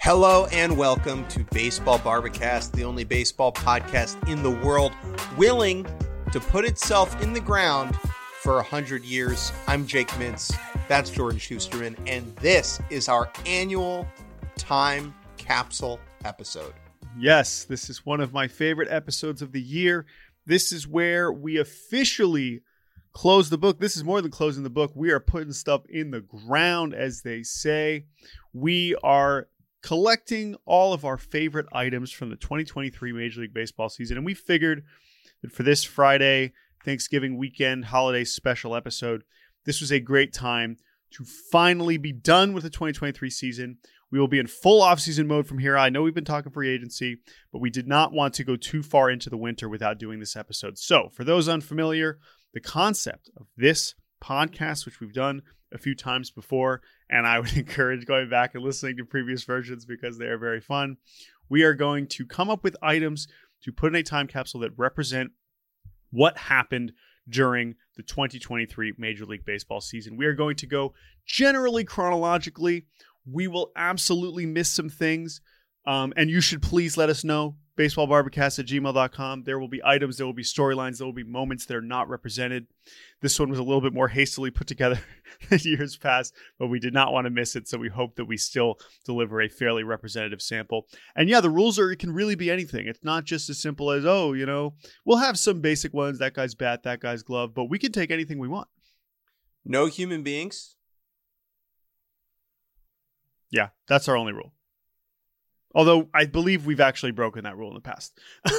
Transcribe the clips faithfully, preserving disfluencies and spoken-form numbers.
Hello and welcome to Baseball Barbacast, the only baseball podcast in the world willing to put itself in the ground for a hundred years. I'm Jake Mintz. That's Jordan Schusterman, and this is our annual time capsule episode. Yes, this is one of my favorite episodes of the year. This is where we officially close the book. This is more than closing the book. We are putting stuff in the ground, as they say. We are collecting all of our favorite items from the twenty twenty-three Major League Baseball season. And we figured that for this Friday, Thanksgiving weekend, holiday special episode, this was a great time to finally be done with the twenty twenty-three season. We will be in full off-season mode from here. I know we've been talking free agency, but we did not want to go too far into the winter without doing this episode. So for those unfamiliar, the concept of this podcast, which we've done a few times before, and I would encourage going back and listening to previous versions because they are very fun. We are going to come up with items to put in a time capsule that represent what happened during the twenty twenty-three Major League Baseball season. We are going to go generally chronologically. We will absolutely miss some things, um, and you should please let us know. baseballbarbacast at gmail dot com. There will be items, there will be storylines, there will be moments that are not represented. This one was a little bit more hastily put together than years past, but we did not want to miss it, so we hope that we still deliver a fairly representative sample. And yeah, the rules are, it can really be anything. It's not just as simple as, oh, you know, we'll have some basic ones, that guy's bat, that guy's glove, but we can take anything we want. No human beings. Yeah, that's our only rule. Although I believe we've actually broken that rule in the past,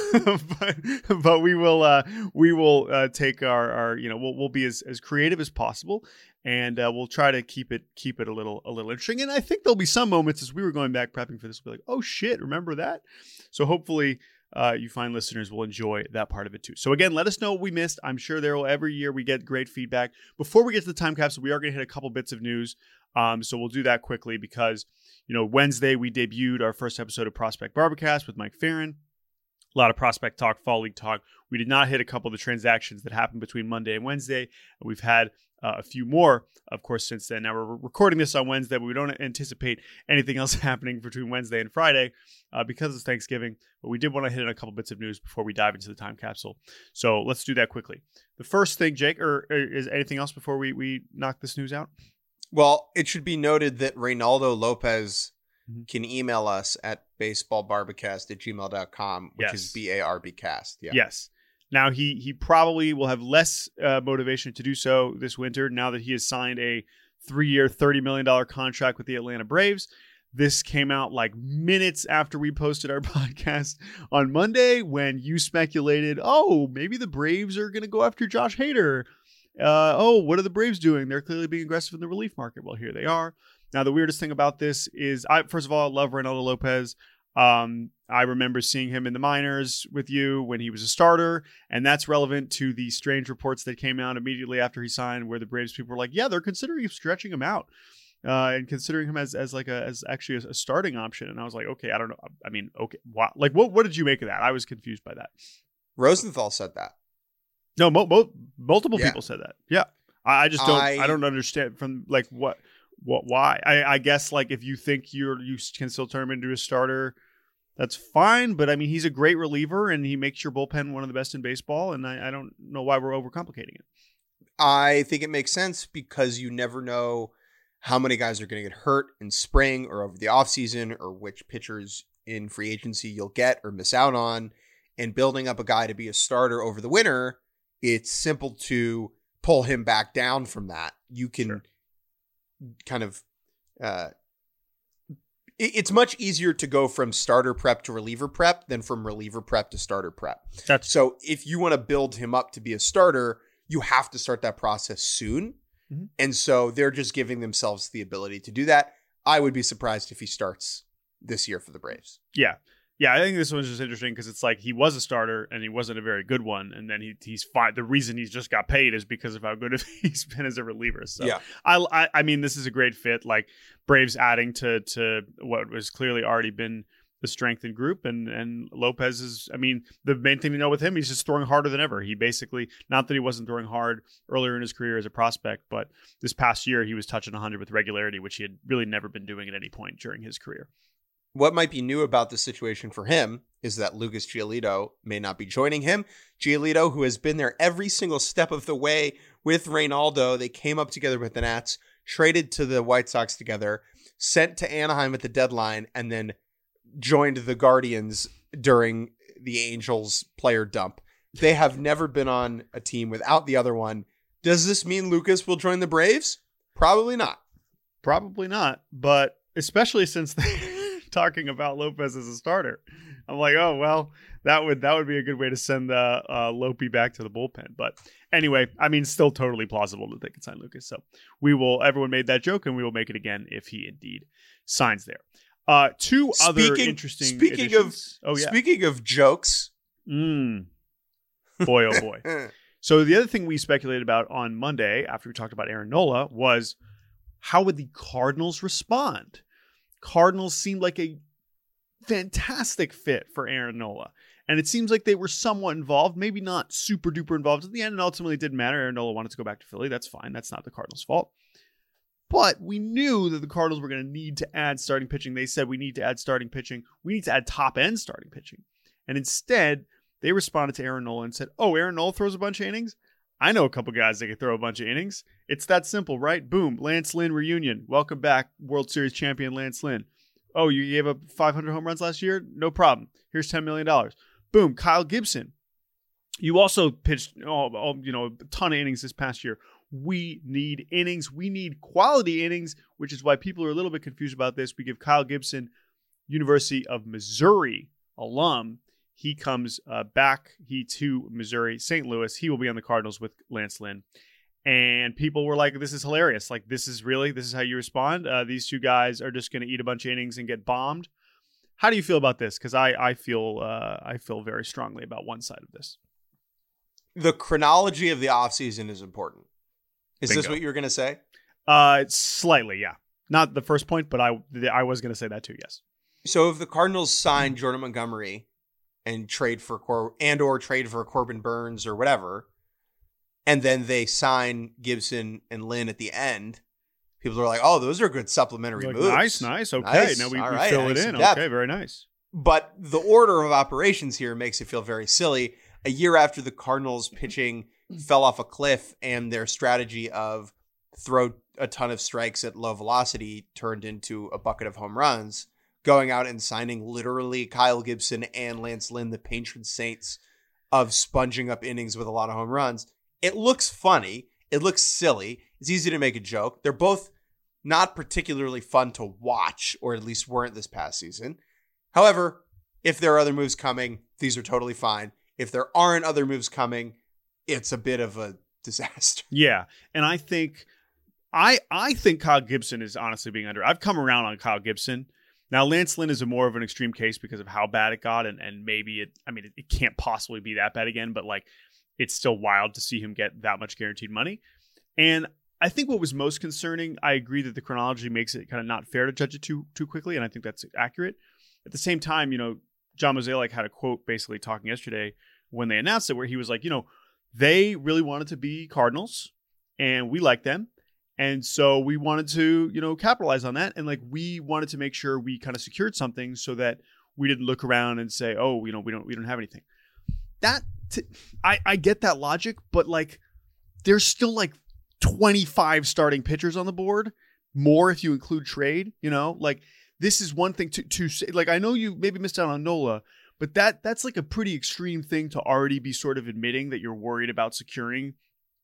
but, but we will uh, we will uh, take our, our you know we'll we'll be as, as creative as possible, and uh, we'll try to keep it keep it a little a little interesting. And I think there'll be some moments as we were going back prepping for this, we'll be like, oh shit, remember that? So hopefully uh, you find listeners will enjoy that part of it too. So again, let us know what we missed. I'm sure there will every year we get great feedback. Before we get to the time capsule, we are going to hit a couple bits of news. Um, so we'll do that quickly because, you know, Wednesday we debuted our first episode of Prospect Barbacast with Mike Farron. A lot of prospect talk, fall league talk. We did not hit a couple of the transactions that happened between Monday and Wednesday. We've had uh, a few more, of course, since then. Now we're recording this on Wednesday, but we don't anticipate anything else happening between Wednesday and Friday uh, because it's Thanksgiving. But we did want to hit on a couple bits of news before we dive into the time capsule. So let's do that quickly. The first thing, Jake, or, or is anything else before we, we knock this news out? Well, it should be noted that Reynaldo Lopez Mm-hmm. can email us at baseballbarbacast at gmail dot com, which Yes. is B A R B cast. Yeah. Yes. Now, he he probably will have less uh, motivation to do so this winter now that he has signed a three-year, thirty million dollars contract with the Atlanta Braves. This came out like minutes after we posted our podcast on Monday when you speculated, oh, maybe the Braves are going to go after Josh Hader. Uh, oh, what are the Braves doing? They're clearly being aggressive in the relief market. Well, here they are. Now, the weirdest thing about this is, I first of all, I love Reynaldo Lopez. Um, I remember seeing him in the minors with you when he was a starter, and that's relevant to the strange reports that came out immediately after he signed, where the Braves people were like, "Yeah, they're considering stretching him out uh, and considering him as as like a as actually a, a starting option." And I was like, "Okay, I don't know. I mean, okay, wow. Like, what what did you make of that?" I was confused by that. Rosenthal said that. No, mo- mo- multiple Yeah. people said that. Yeah, I, I just don't. I, I- I don't understand from like what. What? Why? I, I guess like if you think you're you can still turn him into a starter, that's fine. But I mean, he's a great reliever and he makes your bullpen one of the best in baseball. And I, I don't know why we're overcomplicating it. I think it makes sense because you never know how many guys are going to get hurt in spring or over the offseason or which pitchers in free agency you'll get or miss out on. And building up a guy to be a starter over the winter, it's simple to pull him back down from that. You can. Sure. kind of uh it's much easier to go from starter prep to reliever prep than from reliever prep to starter prep. That's so if you want to build him up to be a starter, you have to start that process soon. Mm-hmm. And so they're just giving themselves the ability to do that. I would be surprised if he starts this year for the Braves. Yeah. Yeah, I think this one's just interesting because it's like he was a starter and he wasn't a very good one, and then he he's fine. The reason he's just got paid is because of how good he's been as a reliever. So yeah, I, I I mean this is a great fit. Like Braves adding to to what was clearly already been the strengthened group, and and Lopez is. I mean the main thing to know with him, he's just throwing harder than ever. He basically, not that he wasn't throwing hard earlier in his career as a prospect, but this past year he was touching one hundred with regularity, which he had really never been doing at any point during his career. What might be new about this situation for him is that Lucas Giolito may not be joining him. Giolito, who has been there every single step of the way with Reynaldo. They came up together with the Nats, traded to the White Sox together, sent to Anaheim at the deadline, and then joined the Guardians during the Angels player dump. They have never been on a team without the other one. Does this mean Lucas will join the Braves? Probably not. Probably not, but especially since they're talking about Lopez as a starter. I'm like, oh, well, that would that would be a good way to send the uh, Lopey back to the bullpen. But anyway, I mean, still totally plausible that they could sign Lucas. So we will, everyone made that joke, and we will make it again if he indeed signs there. Uh, two speaking, other interesting Speaking additions. of, oh, yeah. Speaking of jokes. Mm. Boy, oh boy. So the other thing we speculated about on Monday, after we talked about Aaron Nola, was how would the Cardinals respond? Cardinals seemed like a fantastic fit for Aaron Nola. And it seems like they were somewhat involved, maybe not super duper involved at the end, and ultimately it didn't matter. Aaron Nola wanted to go back to Philly. That's fine. That's not the Cardinals' fault. But we knew that the Cardinals were going to need to add starting pitching. They said we need to add starting pitching. We need to add top-end starting pitching. And instead, they responded to Aaron Nola and said, oh, Aaron Nola throws a bunch of innings? I know a couple guys that can throw a bunch of innings. It's that simple, right? Boom. Lance Lynn reunion. Welcome back, World Series champion Lance Lynn. Oh, you gave up five hundred home runs last year? No problem. Here's ten million dollars. Boom. Kyle Gibson. You also pitched oh, oh, you know, a ton of innings this past year. We need innings. We need quality innings, which is why people are a little bit confused about this. We give Kyle Gibson, University of Missouri alum. He comes uh, back, he to Missouri, Saint Louis. He will be on the Cardinals with Lance Lynn. And people were like, this is hilarious. Like, this is really, this is how you respond? Uh, these two guys are just going to eat a bunch of innings and get bombed. How do you feel about this? Because I, I feel uh, I feel very strongly about one side of this. The chronology of the offseason is important. Is Bingo. This what you were going to say? Uh, slightly, yeah. Not the first point, but I, I was going to say that too, yes. So if the Cardinals sign Jordan Montgomery and trade for Cor- and or trade for Corbin Burns or whatever, and then they sign Gibson and Lynn at the end, people are like, oh, those are good supplementary like, moves. Nice, nice. Okay, nice. now we, we right. fill nice it in. depth. Okay, very nice. But the order of operations here makes it feel very silly. A year after the Cardinals pitching fell off a cliff and their strategy of throw a ton of strikes at low velocity turned into a bucket of home runs, going out and signing literally Kyle Gibson and Lance Lynn, the patron saints of sponging up innings with a lot of home runs. It looks funny. It looks silly. It's easy to make a joke. They're both not particularly fun to watch, or at least weren't this past season. However, if there are other moves coming, these are totally fine. If there aren't other moves coming, it's a bit of a disaster. Yeah, and I think I I think Kyle Gibson is honestly being under. I've come around on Kyle Gibson. Now, Lance Lynn is a more of an extreme case because of how bad it got, and, and maybe it, I mean, it, it can't possibly be that bad again, but like, it's still wild to see him get that much guaranteed money. And I think what was most concerning, I agree that the chronology makes it kind of not fair to judge it too too quickly, and I think that's accurate. At the same time, you know, John Mozeliak had a quote basically talking yesterday when they announced it, where he was like, you know, they really wanted to be Cardinals, and we like them. And so we wanted to, you know, capitalize on that. And like, we wanted to make sure we kind of secured something so that we didn't look around and say, oh, you know, we don't, we don't have anything. That, t- I, I get that logic, but like, there's still like twenty-five starting pitchers on the board, more if you include trade, you know, like this is one thing to, to say, like, I know you maybe missed out on Nola, but that that's like a pretty extreme thing to already be sort of admitting that you're worried about securing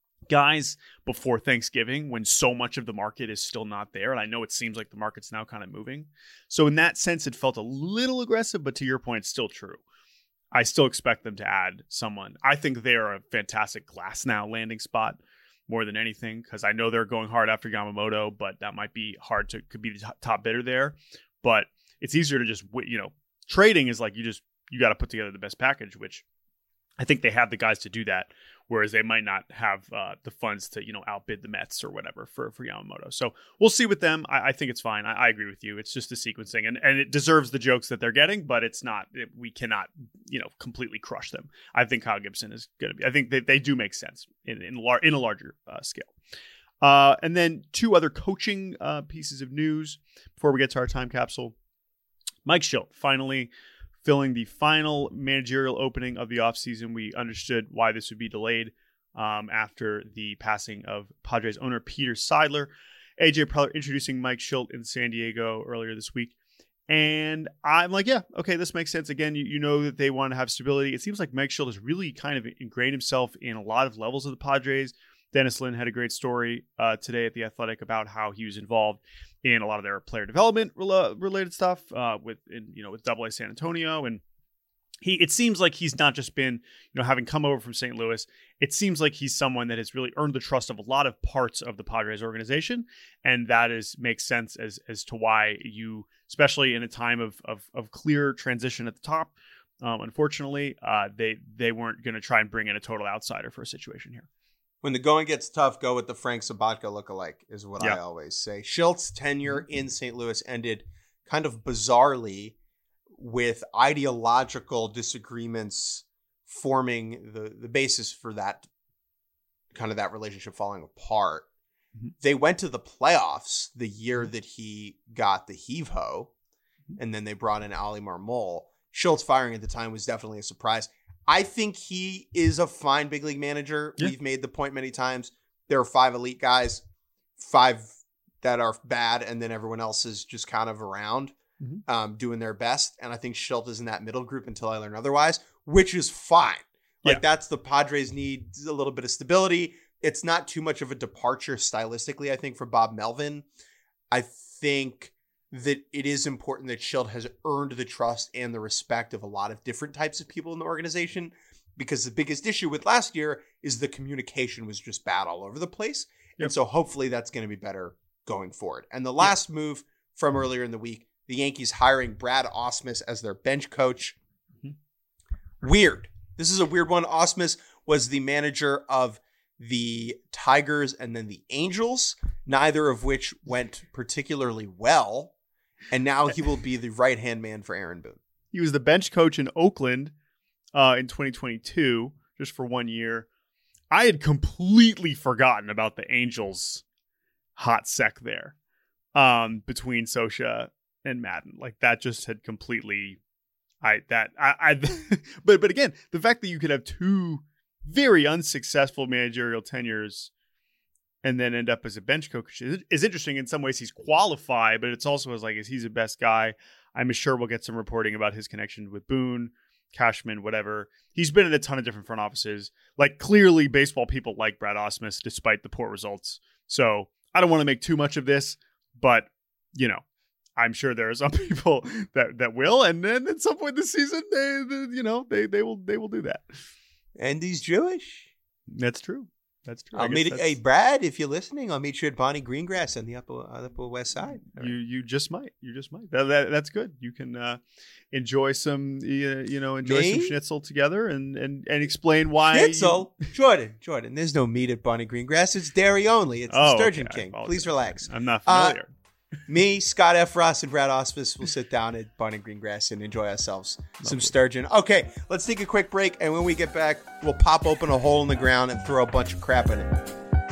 guys before Thanksgiving when so much of the market is still not there. And I know it seems like the market's now kind of moving. So in that sense, it felt a little aggressive, but to your point, it's still true. I still expect them to add someone. I think they are a fantastic glass now landing spot more than anything, because I know they're going hard after Yamamoto, but that might be hard to, could be the top bidder there. But it's easier to just, you know, trading is like, you just, you got to put together the best package, which I think they have the guys to do that, whereas they might not have uh, the funds to, you know, outbid the Mets or whatever for, for Yamamoto. So we'll see with them. I, I think it's fine. I, I agree with you. It's just the sequencing, and, and it deserves the jokes that they're getting, but it's not, it, we cannot, you know, completely crush them. I think Kyle Gibson is going to be, I think they, they do make sense in, in, lar- in a larger uh, scale. Uh, and then two other coaching uh, pieces of news before we get to our time capsule. Mike Shildt finally filling the final managerial opening of the offseason. We understood why this would be delayed um, after the passing of Padres owner Peter Seidler. A J Preller introducing Mike Shildt in San Diego earlier this week. And I'm like, yeah, okay, this makes sense. Again, you, you know that they want to have stability. It seems like Mike Shildt has really kind of ingrained himself in a lot of levels of the Padres. Dennis Lin had a great story uh, today at The Athletic about how he was involved in a lot of their player development rela- related stuff uh, with, in, you know, with Double A San Antonio. And he, it seems like he's not just been, you know, having come over from Saint Louis. It seems like he's someone that has really earned the trust of a lot of parts of the Padres organization. And that is makes sense as, as to why you, especially in a time of, of, of clear transition at the top, um, unfortunately, uh, they, they weren't going to try and bring in a total outsider for a situation here. When the going gets tough, go with the Frank Sabatka lookalike is what yeah. I always say. Schilt's tenure in Saint Louis ended kind of bizarrely with ideological disagreements forming the, the basis for that kind of that relationship falling apart. Mm-hmm. They went to the playoffs the year that he got the heave-ho, mm-hmm. and then they brought in Ali Marmol. Schilt's firing at the time was definitely a surprise. I think he is a fine big league manager. Yeah. We've made the point many times. There are five elite guys, five that are bad, and then everyone else is just kind of around mm-hmm. um, doing their best. And I think Shildt is in that middle group until I learn otherwise, which is fine. Like yeah. that's the Padres need a little bit of stability. It's not too much of a departure stylistically, I think, for Bob Melvin. I think that it is important that Shildt has earned the trust and the respect of a lot of different types of people in the organization, because the biggest issue with last year is the communication was just bad all over the place. Yep. And so hopefully that's going to be better going forward. And the last yep. move from earlier in the week, the Yankees hiring Brad Ausmus as their bench coach. Mm-hmm. Weird. This is a weird one. Ausmus was the manager of the Tigers and then the Angels, neither of which went particularly well. And now he will be the right-hand man for Aaron Boone. He was the bench coach in Oakland uh, in twenty twenty-two, just for one year. I had completely forgotten about the Angels' hot sec there um, between Scioscia and Madden. Like that just had completely, I that I, I but but again, the fact that you could have two very unsuccessful managerial tenures and then end up as a bench coach is, is interesting. In some ways he's qualified, but it's also as like, is he's the best guy? I'm sure we'll get some reporting about his connection with Boone, Cashman, whatever. He's been in a ton of different front offices. Like clearly baseball people like Brad Ausmus despite the poor results. So I don't want to make too much of this, but you know, I'm sure there are some people that, that will. And then at some point this season, they, they you know, they, they will, they will do that. And he's Jewish. That's true. That's true. I'll meet. Hey, Brad, if you're listening, I'll meet you at Bonnie Greengrass on the upper uh, upper west side. Right. You you just might. You just might. That, that that's good. You can uh, enjoy some. Uh, you know, enjoy Me? some schnitzel together and and and explain why. Schnitzel, you... Jordan, Jordan. There's no meat at Bonnie Greengrass. It's dairy only. It's oh, the Sturgeon okay. King. Please relax. I'm not familiar. Uh, Me, Scott F. Ross, and Brad Ausmus will sit down at Bonnie Greengrass and enjoy ourselves Lovely. some sturgeon. Okay, let's take a quick break, and when we get back, we'll pop open a hole in the ground and throw a bunch of crap in it.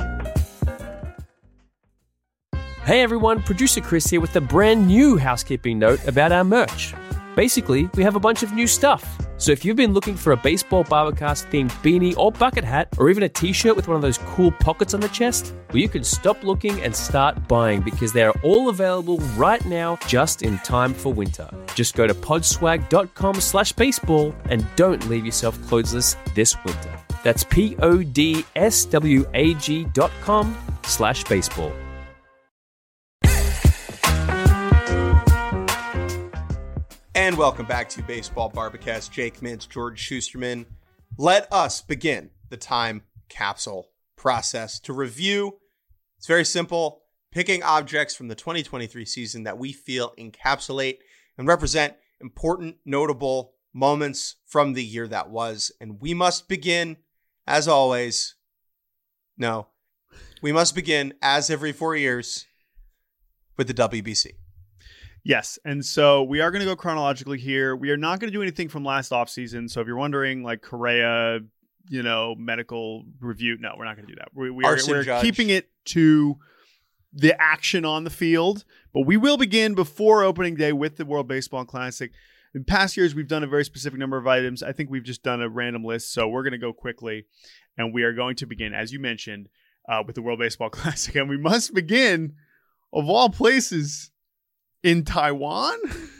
Hey everyone, producer Chris here with a brand new housekeeping note about our merch. Basically, we have a bunch of new stuff. So if you've been looking for a baseball Barbercast themed beanie or bucket hat, or even a t-shirt with one of those cool pockets on the chest, well, you can stop looking and start buying because they are all available right now just in time for winter. Just go to podswag.com slash baseball and don't leave yourself clothesless this winter. That's P-O-D-S-W-A-G dot com slash baseball. And welcome back to Baseball Barbacast. Jake Mintz, George Schusterman. Let us begin the time capsule process to review. It's very simple. Picking objects from the twenty twenty-three season that we feel encapsulate and represent important, notable moments from the year that was. And we must begin, as always. No, we must begin, as every four years, with the W B C. Yes, and so we are going to go chronologically here. We are not going to do anything from last offseason. So if you're wondering, like Correa, you know, medical review, no, we're not going to do that. We, we are, we're keeping it to the action on the field, But we will begin before opening day with the World Baseball Classic. In past years, we've done a very specific number of items. I think we've just done a random list, so we're going to go quickly. And we are going to begin, as you mentioned, uh, with the World Baseball Classic. And we must begin, of all places, in Taiwan.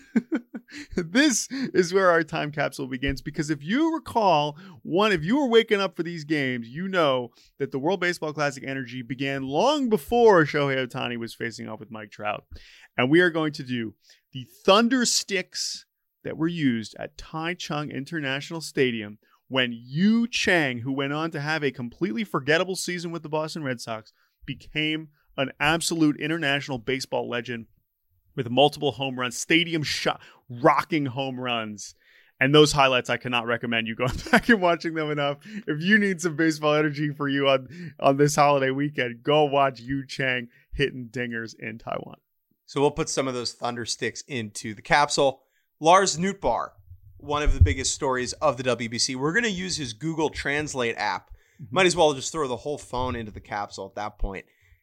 This is where our time capsule begins, because if you recall, one, if you were waking up for these games, you know that the World Baseball Classic energy began long before Shohei Ohtani was facing off with Mike Trout. And we are going to do the Thunder Sticks that were used at Taichung International Stadium when Yu Chang, who went on to have a completely forgettable season with the Boston Red Sox, became an absolute international baseball legend with multiple home runs, stadium shot, rocking home runs. And those highlights, I cannot recommend you going back and watching them enough. If you need some baseball energy for you on, on this holiday weekend, go watch Yu Chang hitting dingers in Taiwan. So we'll put some of those Thunder Sticks into the capsule. Lars Nootbaar, one of the biggest stories of the W B C. We're going to use his Google Translate app. Might as well just throw the whole phone into the capsule at that point.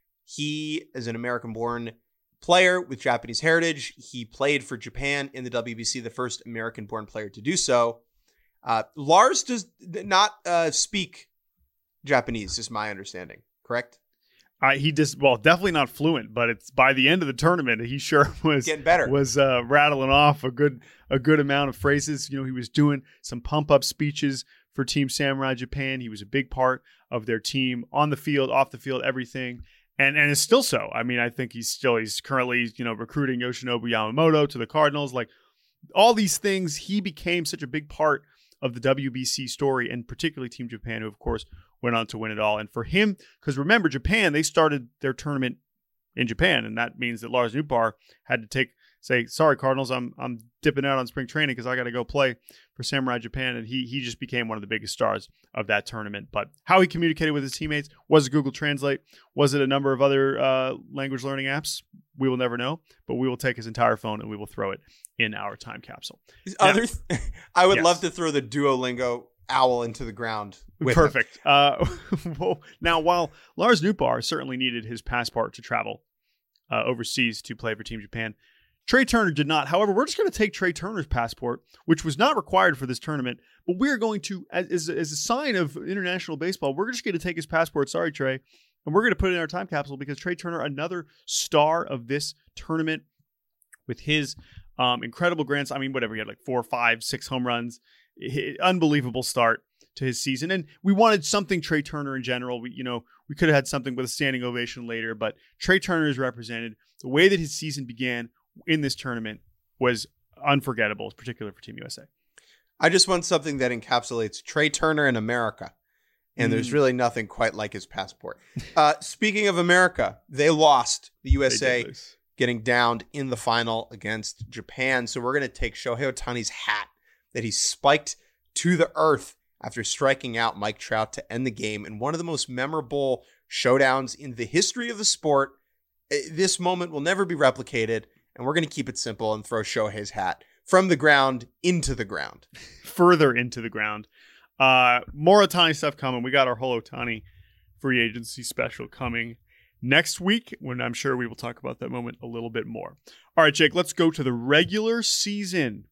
He is an American-born player with Japanese heritage. He played for Japan in the W B C, the first American-born player to do so. Uh, Lars does not uh, speak Japanese, is my understanding. Correct? Uh, he just, well, definitely not fluent, but it's by the end of the tournament, he sure was getting better. Was uh, rattling off a good a good amount of phrases. You know, he was doing some pump up speeches for Team Samurai Japan. He was a big part of their team on the field, off the field, everything. And and is still so. I mean, I think he's still, he's currently, you know, recruiting Yoshinobu Yamamoto to the Cardinals. Like, all these things, he became such a big part of the W B C story, and particularly Team Japan, who, of course, went on to win it all. And for him, because remember, Japan, they started their tournament in Japan, and that means that Lars Nootbaar had to take, say, sorry, Cardinals, I'm I'm dipping out on spring training because I got to go play for Samurai Japan. And he he just became one of the biggest stars of that tournament. But how he communicated with his teammates, was it Google Translate? Was it a number of other uh, language learning apps? We will never know, but we will take his entire phone and we will throw it in our time capsule. Now, other th- I would yes. love to throw the Duolingo owl into the ground. With Perfect. Uh, well, now, while Lars Nootbaar certainly needed his passport to travel uh, overseas to play for Team Japan, Trey Turner did not. However, we're just going to take Trey Turner's passport, which was not required for this tournament, but we're going to, as, as, as a sign of international baseball, we're just going to take his passport. Sorry, Trey. And we're going to put it in our time capsule because Trey Turner, another star of this tournament with his um, incredible grand slam. I mean, whatever, he had like four, five, six home runs. He, unbelievable start to his season. And we wanted something Trey Turner in general. We, you know, we could have had something with a standing ovation later, but Trey Turner is represented. The way that his season began in this tournament was unforgettable, particularly for Team U S A. I just want something that encapsulates Trey Turner in America. And mm. there's really nothing quite like his passport. Uh, speaking of America, they lost. The U S A getting downed in the final against Japan. So we're going to take Shohei Ohtani's hat that he spiked to the earth after striking out Mike Trout to end the game in one of the most memorable showdowns in the history of the sport. This moment will never be replicated, and we're going to keep it simple and throw Shohei's hat from the ground into the ground. Further into the ground. Uh, more Ohtani stuff coming. We got our whole Ohtani free agency special coming next week, when I'm sure we will talk about that moment a little bit more. All right, Jake, let's go to the regular season.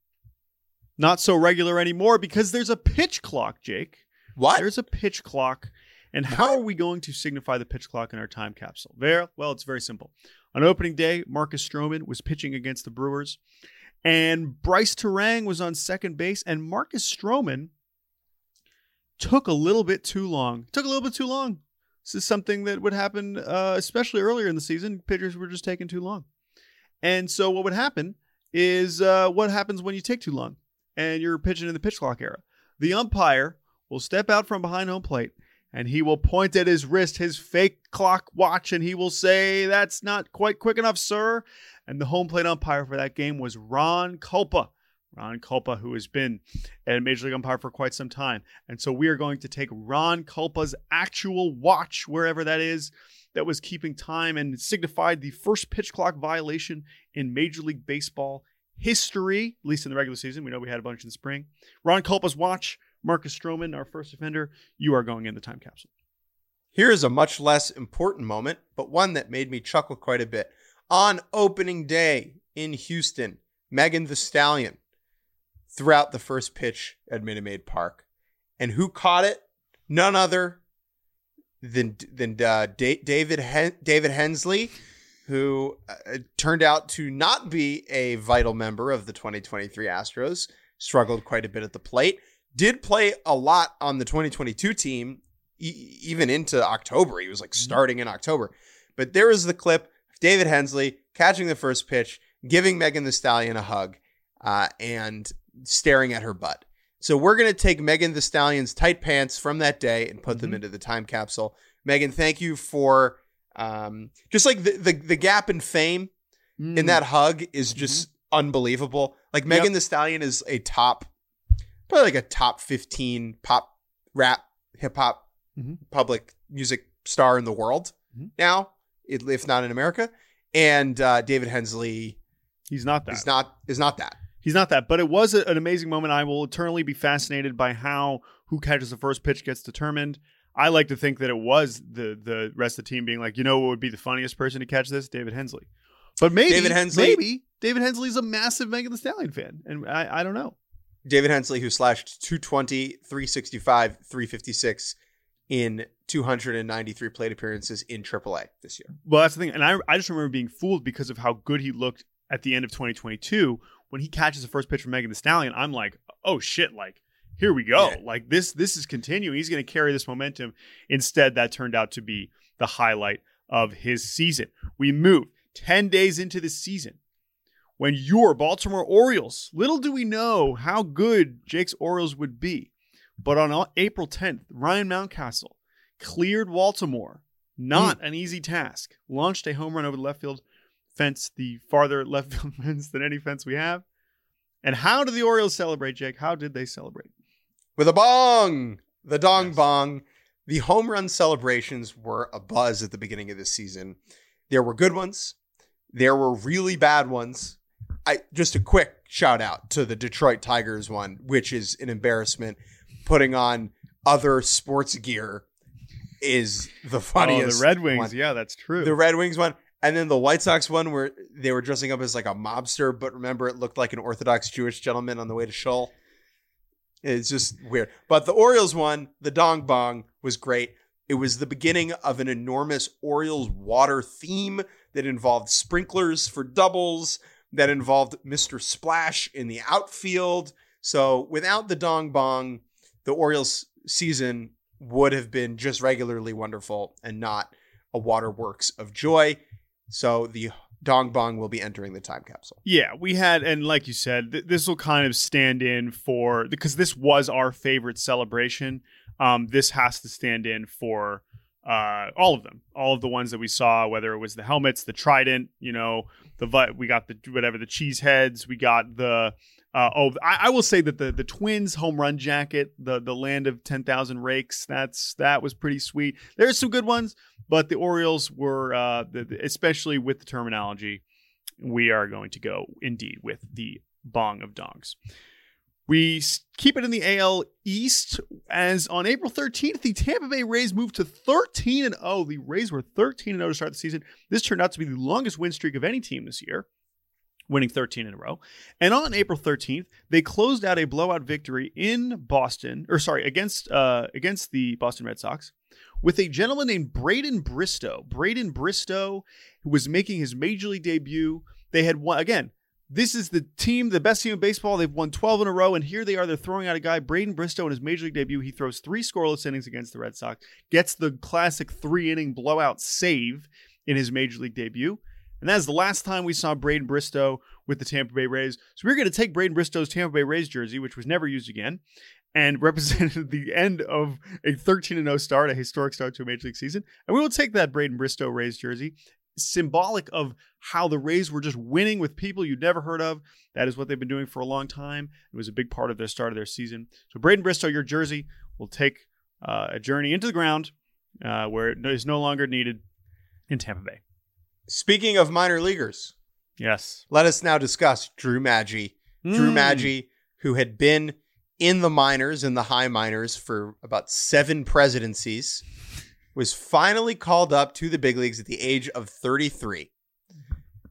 Not so regular anymore because there's a pitch clock, Jake. What? There's a pitch clock. And how what? are we going to signify the pitch clock in our time capsule? There, well, it's very simple. On opening day, Marcus Stroman was pitching against the Brewers, and Bryce Terang was on second base, and Marcus Stroman took a little bit too long. Took a little bit too long. This is something that would happen, uh, especially earlier in the season. Pitchers were just taking too long. And so what would happen is uh, what happens when you take too long and you're pitching in the pitch clock era. The umpire will step out from behind home plate, and he will point at his wrist, his fake clock watch, and he will say, "That's not quite quick enough, sir." And the home plate umpire for that game was Ron Kulpa. Ron Kulpa, who has been a Major League umpire for quite some time. And so we are going to take Ron Kulpa's actual watch, wherever that is, that was keeping time and signified the first pitch clock violation in Major League Baseball history, at least in the regular season. We know we had a bunch in the spring. Ron Kulpa's watch, Marcus Stroman, our first offender. You are going in the time capsule. Here is a much less important moment, but one that made me chuckle quite a bit. On opening day in Houston, Megan Thee Stallion threw out the first pitch at Minute Maid Park. And who caught it? None other than than uh, D- David Hen- David Hensley, who uh, turned out to not be a vital member of the twenty twenty-three Astros. Struggled quite a bit at the plate. Did play a lot on the twenty twenty-two team, e- even into October. He was like starting in October. But there is the clip of David Hensley catching the first pitch, giving Megan Thee Stallion a hug, uh, and staring at her butt. So we're going to take Megan Thee Stallion's tight pants from that day and put mm-hmm. them into the time capsule. Megan, thank you for um, just like the, the, the gap in fame mm. in that hug is just mm-hmm. unbelievable. Like Megan yep. Thee Stallion is a top, probably like a top fifteen pop, rap, hip hop, mm-hmm. public music star in the world mm-hmm. now, if not in America. And uh, David Hensley, he's not that. He's not. Is not that. He's not that, but it was a, an amazing moment. I will eternally be fascinated by how who catches the first pitch gets determined. I like to think that it was the the rest of the team being like, you know what would be the funniest person to catch this? David Hensley. But maybe, David Hensley, maybe David Hensley's a massive Megan Thee Stallion fan, and I, I don't know. David Hensley, who slashed two twenty, three sixty-five, three fifty-six in two hundred ninety-three plate appearances in triple A this year. Well, that's the thing. And I, I just remember being fooled because of how good he looked at the end of twenty twenty-two. When he catches the first pitch from Megan Thee Stallion, I'm like, oh shit, like, here we go. Yeah. Like this, this is continuing. He's going to carry this momentum. Instead, that turned out to be the highlight of his season. We moved ten days into the season when your Baltimore Orioles, little do we know how good Jake's Orioles would be. But on April tenth, Ryan Mountcastle cleared Baltimore. Not mm. an easy task. Launched a home run over the left field fence, the farther left field fence than any fence we have. And how did the Orioles celebrate, Jake? How did they celebrate? With a bong! The dong yes. bong. The home run celebrations were a buzz at the beginning of this season. There were good ones. There were really bad ones. I just a quick shout out to the Detroit Tigers one, which is an embarrassment. Putting on other sports gear is the funniest. Oh, the Red Wings. One. Yeah, that's true. The Red Wings one. And then the White Sox one where they were dressing up as like a mobster, but remember it looked like an Orthodox Jewish gentleman on the way to Shul. It's just weird. But the Orioles one, the Dong Bong, was great. It was the beginning of an enormous Orioles water theme that involved sprinklers for doubles, that involved Mister Splash in the outfield. So without the Dong Bong, the Orioles season would have been just regularly wonderful and not a waterworks of joy. So the Dong Bong will be entering the time capsule. Yeah, we had, and like you said, th- this will kind of stand in for, because this was our favorite celebration. Um, this has to stand in for uh, all of them, all of the ones that we saw, whether it was the helmets, the trident, you know, the we got the whatever the cheese heads, we got the uh, oh, I, I will say that the the Twins home run jacket, the the land of ten thousand rakes, that's that was pretty sweet. There's some good ones. But the Orioles were, uh, especially with the terminology, we are going to go, indeed, with the Bong of Dongs. We keep it in the A L East, as on April thirteenth, the Tampa Bay Rays moved to thirteen and oh. The Rays were thirteen and oh to start the season. This turned out to be the longest win streak of any team this year, winning thirteen in a row. And on April thirteenth, they closed out a blowout victory in Boston, or sorry, against uh, against the Boston Red Sox, with a gentleman named Braden Bristow. Braden Bristow, who was making his major league debut. They had won, again, this is the team, the best team in baseball. They've won twelve in a row, and here they are. They're throwing out a guy, Braden Bristow, in his major league debut. He throws three scoreless innings against the Red Sox, gets the classic three-inning blowout save in his major league debut. And that is the last time we saw Braden Bristow with the Tampa Bay Rays. So we're going to take Braden Bristow's Tampa Bay Rays jersey, which was never used again, and represented the end of a thirteen and oh start, a historic start to a Major League season. And we will take that Braden Bristow Rays jersey, symbolic of how the Rays were just winning with people you'd never heard of. That is what they've been doing for a long time. It was a big part of their start of their season. So Braden Bristow, your jersey, will take uh, a journey into the ground uh, where it is no longer needed in Tampa Bay. Speaking of minor leaguers, yes, let us now discuss Drew Maggi. Mm. Drew Maggi, who had been in the minors, in the high minors for about seven presidencies, was finally called up to the big leagues at the age of thirty-three.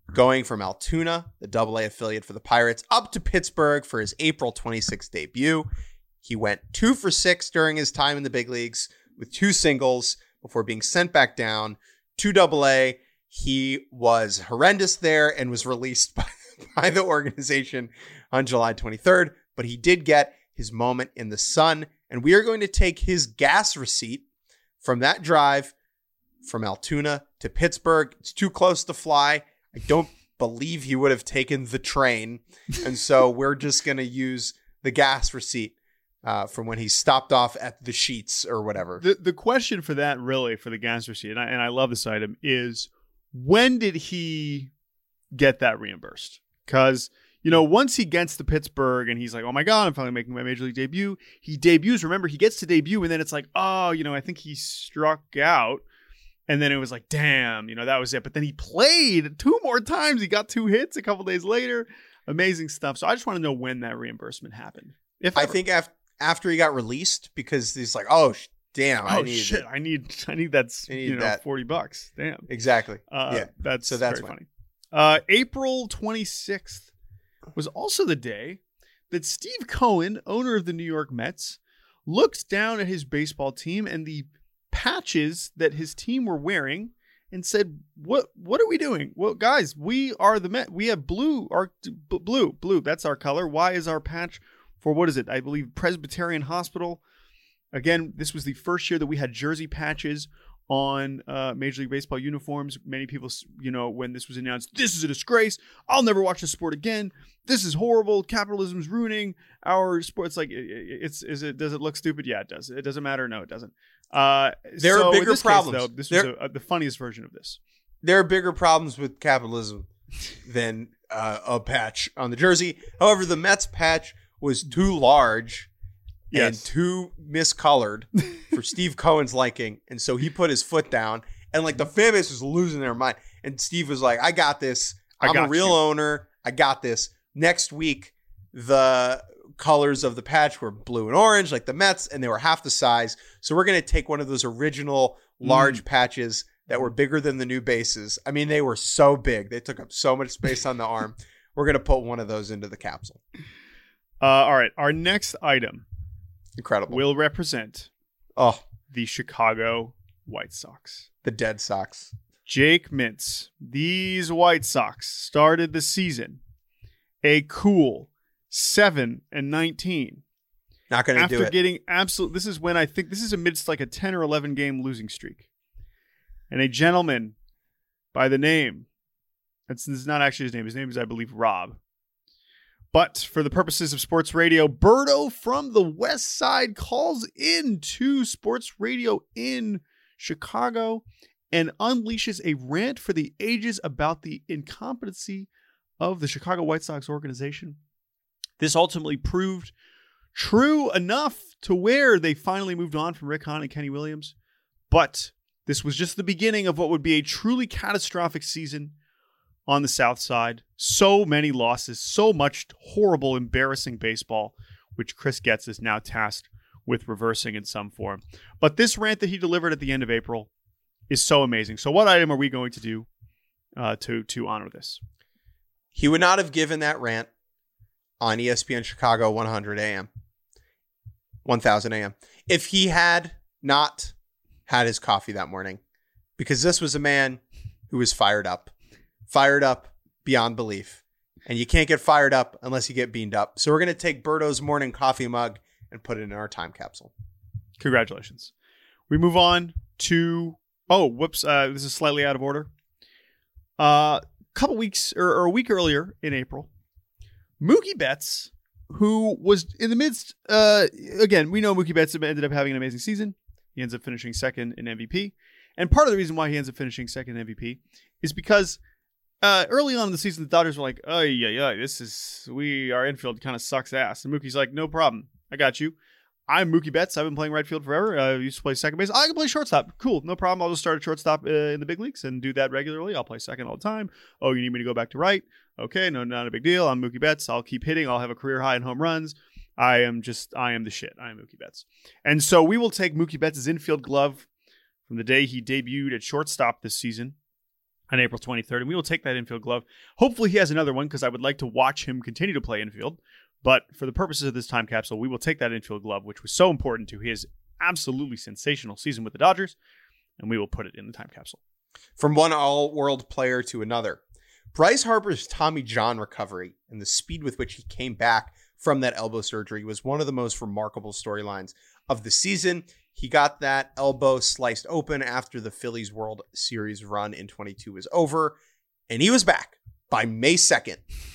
going from Altoona, the double A affiliate for the Pirates, up to Pittsburgh for his April twenty-sixth debut. He went two for six during his time in the big leagues with two singles before being sent back down to double A. He was horrendous there and was released by, by the organization on July twenty-third, but he did get his moment in the sun, and we are going to take his gas receipt from that drive from Altoona to Pittsburgh. It's too close to fly. I don't believe he would have taken the train, and so we're just going to use the gas receipt uh, from when he stopped off at the Sheets or whatever. The the question for that, really, for the gas receipt, and I, and I love this item, is when did he get that reimbursed? Because, you know, once he gets to Pittsburgh and he's like, oh my God, I'm finally making my major league debut. He debuts. Remember, he gets to debut and then it's like, oh, you know, I think he struck out. And then it was like, damn, you know, that was it. But then he played two more times. He got two hits a couple days later. Amazing stuff. So I just want to know when that reimbursement happened. If I ever. think af- after he got released, because he's like, oh, sh- damn. I Oh need shit! it. I need, I need that. I need you know, that. forty bucks. Damn. Exactly. Uh, yeah. That's So that's very when. funny. Uh, April twenty-sixth was also the day that Steve Cohen, owner of the New York Mets, looked down at his baseball team and the patches that his team were wearing and said, "What? What are we doing? Well, guys, we are the Met. We have blue. Our b- blue, blue. That's our color. Why is our patch for what is it? I believe Presbyterian Hospital." Again, this was the first year that we had jersey patches on uh, Major League Baseball uniforms. Many people, you know, when this was announced, this is a disgrace. I'll never watch the sport again. This is horrible. Capitalism's ruining our sport. It's like, it's, is it, does it look stupid? Yeah, it does. It doesn't matter. No, it doesn't. Uh, There so are in bigger this case, problems. though, this There- was a, a, the funniest version of this. There are bigger problems with capitalism than uh, a patch on the jersey. However, the Mets patch was too large and Yes. too miscolored for Steve Cohen's liking. And so he put his foot down and like the fan base was losing their mind. And Steve was like, I got this. I I'm a got real you." owner. I got this. Next week, the colors of the patch were blue and orange like the Mets, and they were half the size. So we're going to take one of those original large patches that were bigger than the new bases. I mean, they were so big. They took up so much space on the arm. We're going to put one of those into the capsule. Uh, all right. Our next item Incredible. will represent Oh, the Chicago White Sox. the Dead Sox. Jake Mintz. These White Sox started the season a cool seven and nineteen. Not going to do After it. getting absolute, this is when I think this is amidst like a ten or eleven game losing streak. And a gentleman by the name, that's this is not actually his name. His name is, I believe, Rob. But for the purposes of sports radio, Berto from the West Side calls in to sports radio in Chicago and unleashes a rant for the ages about the incompetency of the Chicago White Sox organization. This ultimately proved true enough to where they finally moved on from Rick Hahn and Kenny Williams. But this was just the beginning of what would be a truly catastrophic season on the South Side. So many losses, so much horrible, embarrassing baseball, which Chris Getz is now tasked with reversing in some form. But this rant that he delivered at the end of April is so amazing. So what item are we going to do uh, to, to honor this? He would not have given that rant on E S P N Chicago one hundred A M. one thousand A M. If he had not had his coffee that morning, because this was a man who was fired up. Fired up beyond belief. And you can't get fired up unless you get beamed up. So we're going to take Berto's morning coffee mug and put it in our time capsule. Congratulations. We move on to, oh, whoops, uh, this is slightly out of order. A uh, couple weeks, or, or a week earlier in April, Mookie Betts, who was in the midst, uh, again, we know Mookie Betts ended up having an amazing season. He ends up finishing second in M V P. And part of the reason why he ends up finishing second in M V P is because Uh, early on in the season, the Dodgers were like, oh, yeah, yeah, this is, we, our infield kind of sucks ass. And Mookie's like, no problem. I got you. I'm Mookie Betts. I've been playing right field forever. I used to play second base. I can play shortstop. Cool. No problem. I'll just start at shortstop uh, in the big leagues and do that regularly. I'll play second all the time. Oh, you need me to go back to right? Okay. No, not a big deal. I'm Mookie Betts. I'll keep hitting. I'll have a career high in home runs. I am just, I am the shit. I am Mookie Betts. And so we will take Mookie Betts' infield glove from the day he debuted at shortstop this season. on April twenty-third, and we will take that infield glove. Hopefully he has another one because I would like to watch him continue to play infield. But for the purposes of this time capsule, we will take that infield glove, which was so important to his absolutely sensational season with the Dodgers, and we will put it in the time capsule. From one all-world player to another, Bryce Harper's Tommy John recovery and the speed with which he came back from that elbow surgery was one of the most remarkable storylines of the season. He got that elbow sliced open after the Phillies World Series run in twenty-two was over, and he was back by May second,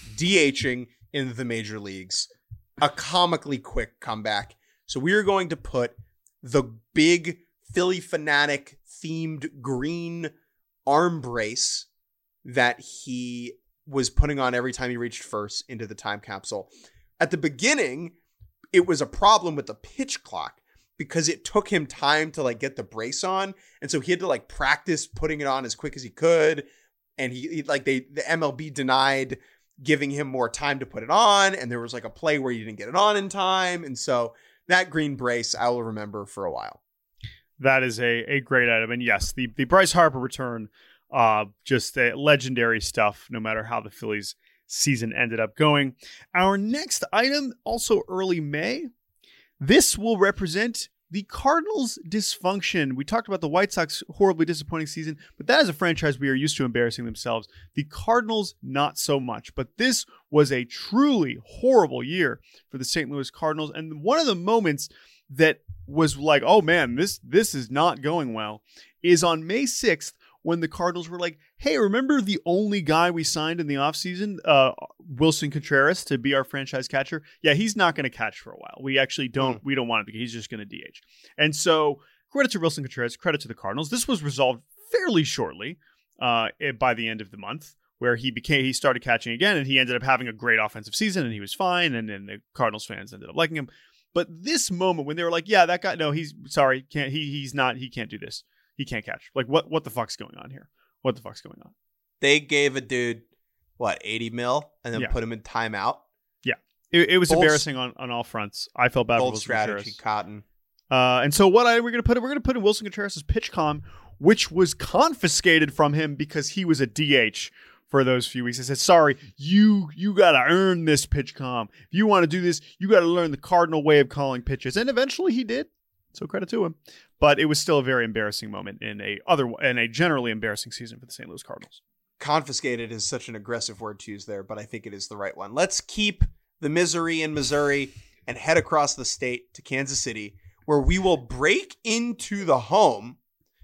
DHing in the major leagues. A comically quick comeback. So we are going to put the big Philly Fanatic themed green arm brace that he was putting on every time he reached first into the time capsule. At the beginning, it was a problem with the pitch clock because it took him time to like get the brace on. And so he had to like practice putting it on as quick as he could. And he, he like they, the M L B denied giving him more time to put it on. And there was like a play where he didn't get it on in time. And so that green brace I will remember for a while. That is a, a great item. And yes, the, the Bryce Harper return, uh, just uh, legendary stuff, no matter how the Phillies season ended up going. Our next item, also early May. This will represent the Cardinals' dysfunction. We talked about the White Sox horribly disappointing season, but that is a franchise we are used to embarrassing themselves. The Cardinals, not so much. But this was a truly horrible year for the Saint Louis Cardinals. And one of the moments that was like, oh man, this this is not going well, is on May sixth, when the Cardinals were like, hey, remember the only guy we signed in the offseason, uh, Wilson Contreras, to be our franchise catcher? Yeah, he's not going to catch for a while. We actually don't, we don't want him to. He's just going to D H. And so credit to Wilson Contreras, credit to the Cardinals. This was resolved fairly shortly uh, by the end of the month, where he became, he started catching again, and he ended up having a great offensive season, and he was fine, and then the Cardinals fans ended up liking him. But this moment when they were like, yeah, that guy, no, he's sorry, can't he? He's not, he can't do this. He can't catch. Like, what what the fuck's going on here? What the fuck's going on? They gave a dude, what, eighty mil and then yeah. put him in timeout? Yeah. It, it was bold, embarrassing on, on all fronts. I felt bad for Wilson strategy, Contreras. Cotton. Uh, and so what I we're going to put we're going to put in Wilson Contreras' pitch com, which was confiscated from him because he was a D H for those few weeks. I said, sorry, you you got to earn this pitch com. If you want to do this, you got to learn the Cardinal way of calling pitches. And eventually he did. So credit to him. But it was still a very embarrassing moment in a other in a generally embarrassing season for the Saint Louis Cardinals. Confiscated is such an aggressive word to use there, but I think it is the right one. Let's keep the misery in Missouri and head across the state to Kansas City, where we will break into the home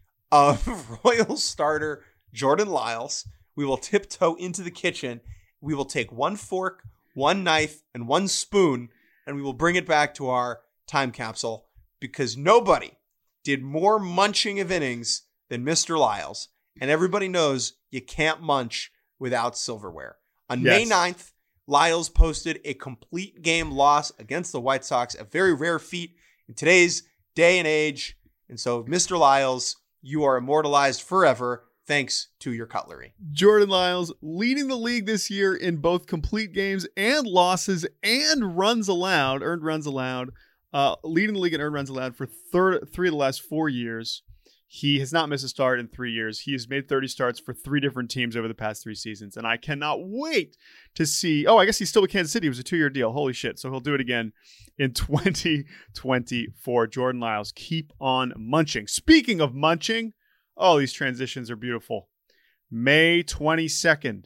of Royals starter Jordan Lyles. We will tiptoe into the kitchen. We will take one fork, one knife, and one spoon, and we will bring it back to our time capsule, because nobody did more munching of innings than Mister Lyles. And everybody knows you can't munch without silverware. On yes. May ninth, Lyles posted a complete game loss against the White Sox, a very rare feat in today's day and age. And so, Mister Lyles, you are immortalized forever thanks to your cutlery. Jordan Lyles leading the league this year in both complete games and losses and runs allowed, earned runs allowed. Uh, leading the league in earned runs allowed for third, three of the last four years. He has not missed a start in three years. He has made thirty starts for three different teams over the past three seasons. And I cannot wait to see. Oh, I guess he's still with Kansas City. It was a two-year deal. Holy shit. So he'll do it again in twenty twenty-four. Jordan Lyles, keep on munching. Speaking of munching, oh, these transitions are beautiful. May twenty-second.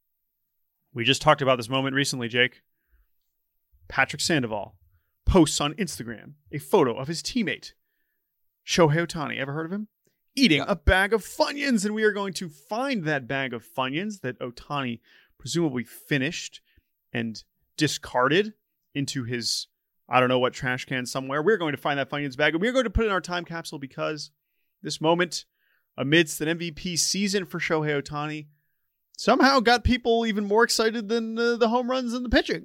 We just talked about this moment recently, Jake. Patrick Sandoval posts on Instagram a photo of his teammate, Shohei Ohtani. Ever heard of him? Eating yeah. a bag of Funyuns, and we are going to find that bag of Funyuns that Ohtani presumably finished and discarded into his, I don't know what, trash can somewhere. We're going to find that Funyuns bag, and we're going to put it in our time capsule because this moment, amidst an M V P season for Shohei Ohtani, somehow got people even more excited than uh, the home runs and the pitching.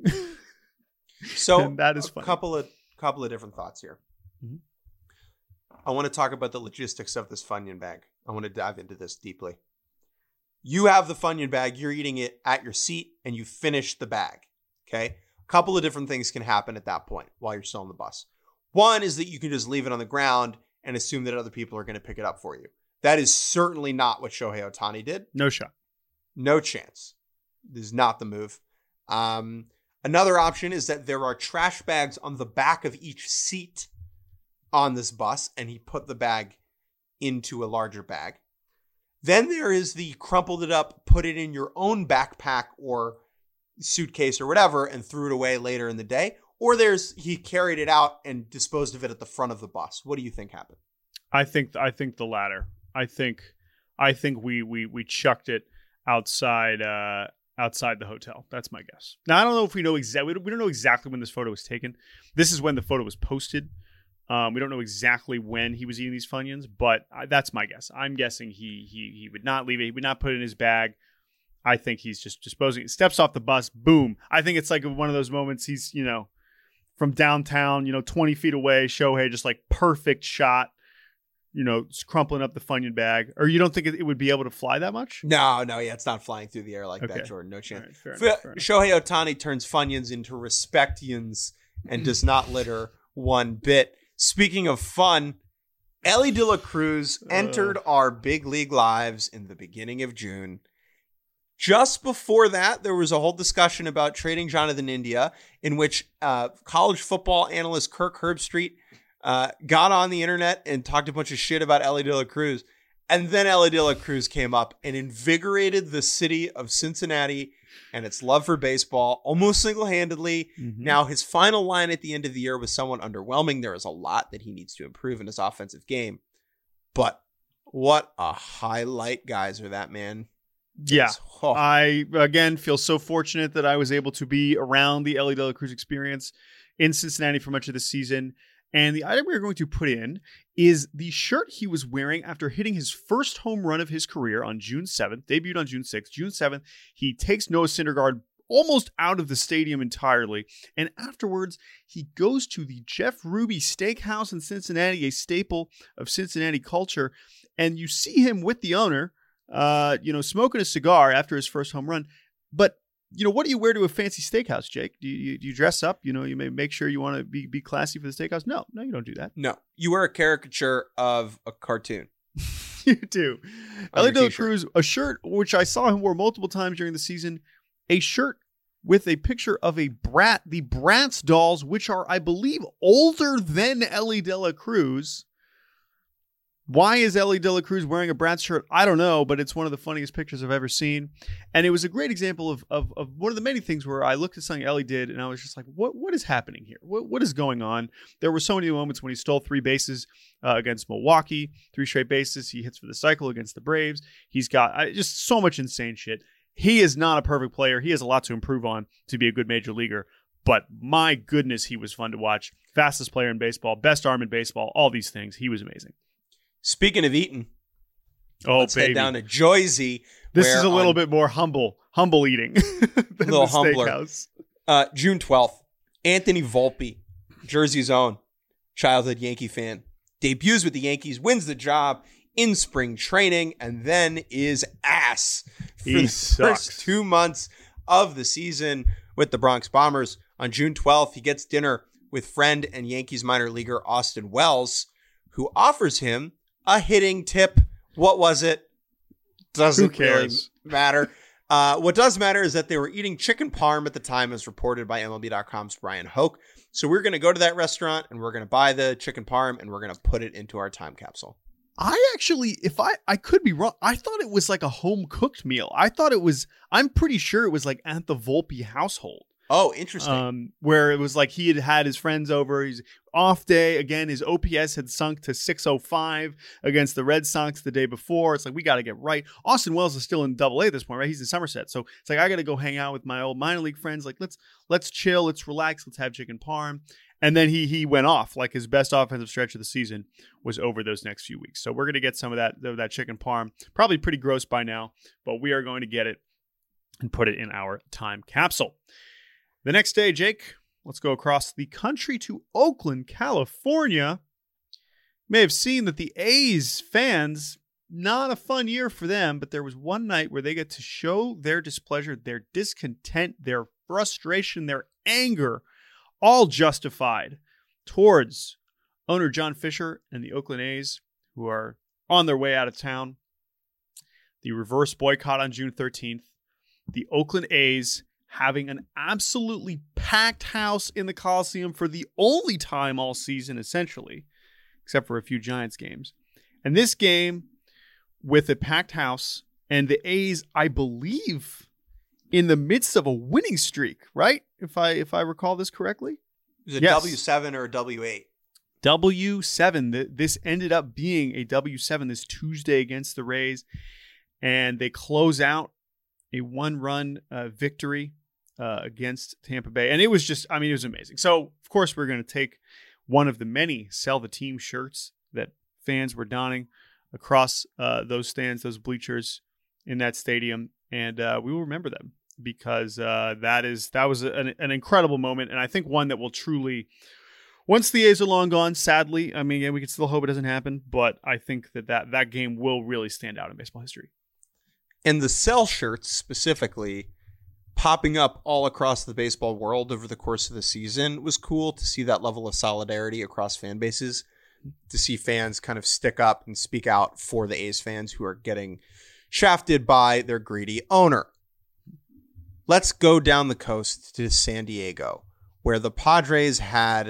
So and that is a funny. couple of couple of different thoughts here. Mm-hmm. I want to talk about the logistics of this Funyun bag. I want to dive into this deeply. You have the Funyun bag, you're eating it at your seat, and you finish the bag. Okay? A couple of different things can happen at that point while you're still on the bus. One is that you can just leave it on the ground and assume that other people are going to pick it up for you. That is certainly not what Shohei Ohtani did. No shot. No chance. This is not the move. Um, another option is that there are trash bags on the back of each seat on this bus, and he put the bag into a larger bag. Then there is the crumpled it up, put it in your own backpack or suitcase or whatever, and threw it away later in the day. Or there's he carried it out and disposed of it at the front of the bus. What do you think happened? I think I think the latter. I think I think we we we chucked it outside uh, outside the hotel. That's my guess. Now I don't know if we know exactly. We don't know exactly when this photo was taken. This is when the photo was posted. Um, we don't know exactly when he was eating these Funyuns, but I, that's my guess. I'm guessing he he he would not leave it. He would not put it in his bag. I think he's just disposing it. Steps off the bus, boom. I think it's like one of those moments. He's you know from downtown, you know, twenty feet away. Shohei just like perfect shot. You know, crumpling up the Funyun bag. Or you don't think it, it would be able to fly that much? No, no, yeah, it's not flying through the air like Okay. that, Jordan. No chance. All right, fair F- enough, fair enough. Shohei Ohtani turns Funyuns into Respectians and does not litter one bit. Speaking of fun, Elly De La Cruz entered our big league lives in the beginning of June. Just before that, there was a whole discussion about trading Jonathan India, in which uh, college football analyst Kirk Herbstreit uh, got on the internet and talked a bunch of shit about Elly De La Cruz. And then Elly De La Cruz came up and invigorated the city of Cincinnati and its love for baseball almost single-handedly. Mhm. Now, his final line at the end of the year was somewhat underwhelming. There is a lot that he needs to improve in his offensive game. But what a highlight geyser that man Yeah. is. Oh. I, again, feel so fortunate that I was able to be around the Elly De La Cruz experience in Cincinnati for much of the season. And the item we're going to put in is the shirt he was wearing after hitting his first home run of his career on June seventh, debuted on June sixth. June seventh, he takes Noah Syndergaard almost out of the stadium entirely. And afterwards, he goes to the Jeff Ruby Steakhouse in Cincinnati, a staple of Cincinnati culture. And you see him with the owner, uh, you know, smoking a cigar after his first home run. But you know, what do you wear to a fancy steakhouse, Jake? Do you, do you dress up? You know, you may make sure you want to be, be classy for the steakhouse. No, no, you don't do that. No, you wear a caricature of a cartoon. You do. On Elly your De La t-shirt. Cruz, a shirt which I saw him wear multiple times during the season, a shirt with a picture of a Brat, the Bratz dolls, which are, I believe, older than Elly De La Cruz. Why is Elly De La Cruz wearing a Bratz shirt? I don't know, but it's one of the funniest pictures I've ever seen. And it was a great example of of, of one of the many things where I looked at something Elly did and I was just like, what what is happening here? What What is going on? There were so many moments when he stole three bases uh, against Milwaukee, three straight bases. He hits for the cycle against the Braves. He's got I, just so much insane shit. He is not a perfect player. He has a lot to improve on to be a good major leaguer. But my goodness, he was fun to watch. Fastest player in baseball, best arm in baseball, all these things. He was amazing. Speaking of eating, Oh, let's baby. head down to Joyzy. This where is a little on, bit more humble, humble eating than Little the humbler. steakhouse. Uh, June twelfth, Anthony Volpe, Jersey's own childhood Yankee fan, debuts with the Yankees, wins the job in spring training, and then is ass for He the sucks. first two months of the season with the Bronx Bombers. On June twelfth, he gets dinner with friend and Yankees minor leaguer Austin Wells, who offers him a hitting tip. What was it? Doesn't Who really cares? matter. Uh, what does matter is that they were eating chicken parm at the time, as reported by M L B dot com's Brian Hoke. So we're going to go to that restaurant and we're going to buy the chicken parm and we're going to put it into our time capsule. I actually, if I, I could be wrong. I thought it was like a home cooked meal. I thought it was, I'm pretty sure it was like at the Volpe household. Oh, interesting. Um, where it was like he had had his friends over. He's off day again. His O P S had sunk to six oh five against the Red Sox the day before. It's like we got to get right. Austin Wells is still in Double A at this point, right? He's in Somerset, so it's like I got to go hang out with my old minor league friends. Like let's let's chill, let's relax, let's have chicken parm. And then he he went off. Like his best offensive stretch of the season was over those next few weeks. So we're gonna get some of that of that chicken parm. Probably pretty gross by now, but we are going to get it and put it in our time capsule. The next day, Jake, let's go across the country to Oakland, California. You may have seen that the A's fans, not a fun year for them, but there was one night where they get to show their displeasure, their discontent, their frustration, their anger, all justified towards owner John Fisher and the Oakland A's, who are on their way out of town. The reverse boycott on June thirteenth. The Oakland A's having an absolutely packed house in the Coliseum for the only time all season, essentially, except for a few Giants games. And this game with a packed house and the A's, I believe, in the midst of a winning streak, right? If I if I recall this correctly. Is it Yes. W seven or W eight? W seven. This ended up being a W seven this Tuesday against the Rays. And they close out a one-run uh, victory uh, against Tampa Bay. And it was just, I mean, it was amazing. So, of course, we're going to take one of the many Sell the Team shirts that fans were donning across uh, those stands, those bleachers in that stadium. And uh, we will remember them because uh, that is that was an, an incredible moment. And I think one that will truly, once the A's are long gone, sadly, I mean, we can still hope it doesn't happen. But I think that that, that game will really stand out in baseball history. And the Sell shirts specifically popping up all across the baseball world over the course of the season was cool to see that level of solidarity across fan bases, to see fans kind of stick up and speak out for the A's fans who are getting shafted by their greedy owner. Let's go down the coast to San Diego, where the Padres had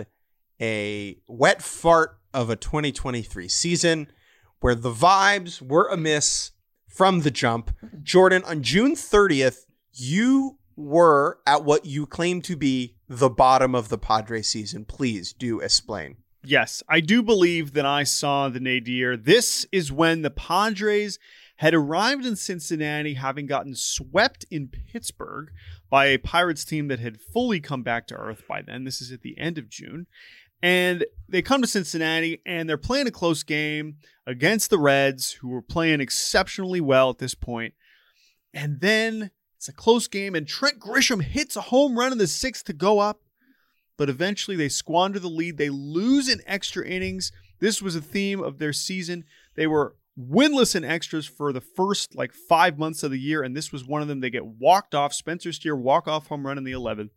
a wet fart of a twenty twenty-three season, where the vibes were amiss from the jump. Jordan, on June thirtieth, you were at what you claim to be the bottom of the Padres season. Please do explain. Yes, I do believe that I saw the nadir. This is when the Padres had arrived in Cincinnati, having gotten swept in Pittsburgh by a Pirates team that had fully come back to earth by then. This is at the end of June. And they come to Cincinnati, and they're playing a close game against the Reds, who were playing exceptionally well at this point. And then it's a close game, and Trent Grisham hits a home run in the sixth to go up. But eventually they squander the lead. They lose in extra innings. This was a theme of their season. They were winless in extras for the first like five months of the year, and this was one of them. They get walked off. Spencer Steer walk-off home run in the eleventh.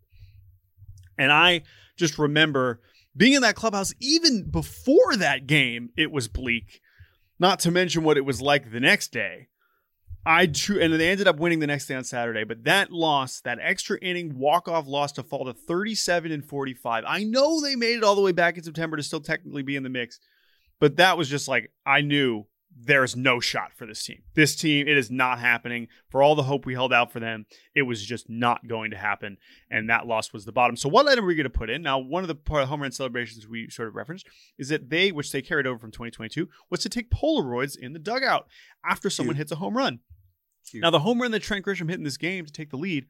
And I just remember being in that clubhouse, even before that game, it was bleak. Not to mention what it was like the next day. I tr- and they ended up winning the next day on Saturday. But that loss, that extra inning walk-off loss to fall to thirty-seven and forty-five. I know they made it all the way back in September to still technically be in the mix. But that was just like, I knew there's no shot for this team. This team, it is not happening. For all the hope we held out for them, it was just not going to happen. And that loss was the bottom. So what item are we going to put in? Now, one of the home run celebrations we sort of referenced is that they, which they carried over from twenty twenty-two, was to take Polaroids in the dugout after someone Cute. hits a home run. Cute. Now, the home run that Trent Grisham hit in this game to take the lead,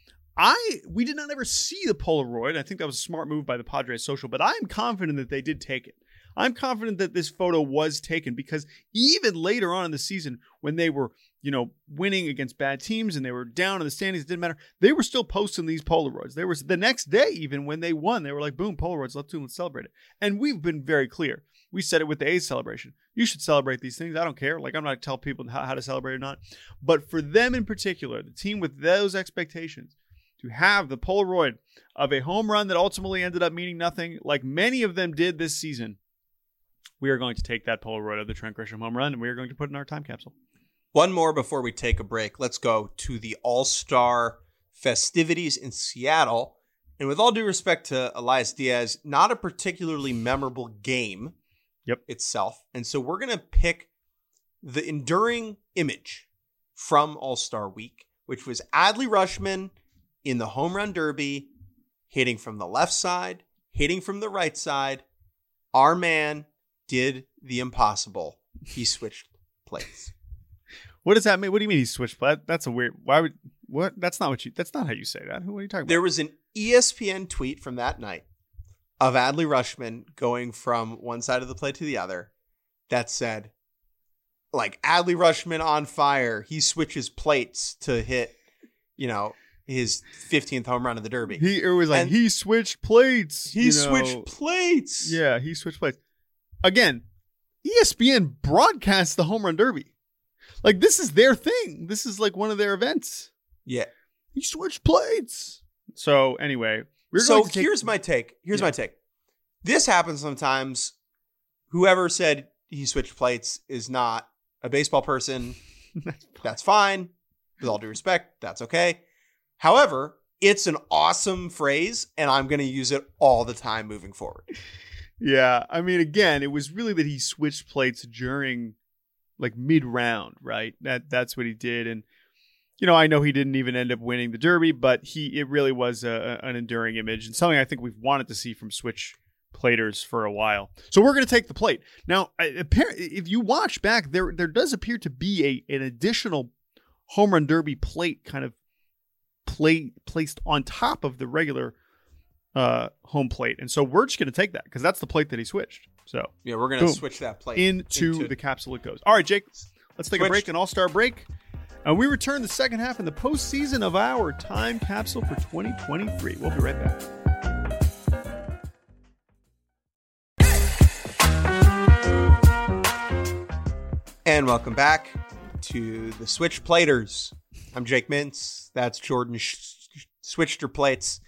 I we did not ever see the Polaroid. I think that was a smart move by the Padres social, but I'm confident that they did take it. I'm confident that this photo was taken because even later on in the season, when they were, you know, winning against bad teams and they were down in the standings, it didn't matter. They were still posting these Polaroids. There was the next day, even when they won, they were like, boom, Polaroids, let's do it, let's celebrate it. And we've been very clear. We said it with the A's celebration. You should celebrate these things. I don't care. Like, I'm not telling people how, how to celebrate or not. But for them in particular, the team with those expectations, to have the Polaroid of a home run that ultimately ended up meaning nothing, like many of them did this season, we are going to take that Polaroid of the Trent Grisham home run, and we are going to put it in our time capsule. One more before we take a break. Let's go to the All-Star festivities in Seattle. And with all due respect to Elias Diaz, not a particularly memorable game yep. itself. And so we're going to pick the enduring image from All-Star Week, which was Adley Rutschman in the home run derby, hitting from the left side, hitting from the right side. Our man did the impossible. He switched plates. What does that mean? What do you mean he switched plates? That's a weird. Why would what? That's not what you. That's not how you say that. Who are you talking about? There was an E S P N tweet from that night of Adley Rutschman going from one side of the plate to the other that said, like, Adley Rutschman on fire. He switches plates to hit, you know, his fifteenth home run of the Derby. He it was like and he switched plates. He you switched know. plates. Yeah, he switched plates. Again, E S P N broadcasts the home run derby. Like, this is their thing. This is like one of their events. Yeah. He switched plates. So anyway, we're so going to take- here's my take. Here's yeah. my take. This happens sometimes. Whoever said he switched plates is not a baseball person, that's fine. With all due respect, that's okay. However, it's an awesome phrase, and I'm going to use it all the time moving forward. Yeah, I mean, again, it was really that he switched plates during, like, mid-round, right? That That's what he did, and, you know, I know he didn't even end up winning the Derby, but he it really was a, an enduring image, and something I think we've wanted to see from switch platers for a while. So we're going to take the plate. Now, if you watch back, there there does appear to be a an additional home run derby plate kind of plate placed on top of the regular uh, home plate. And so we're just going to take that because that's the plate that he switched. So yeah, we're going to switch that plate into, into the capsule it goes. All right, Jake, let's take switched. a break, an all-star break. And we return the second half in the postseason of our time capsule for twenty twenty-three. We'll be right back. And welcome back to the Switch Platers. I'm Jake Mintz. That's Jordan Sh- Switched Her Plates.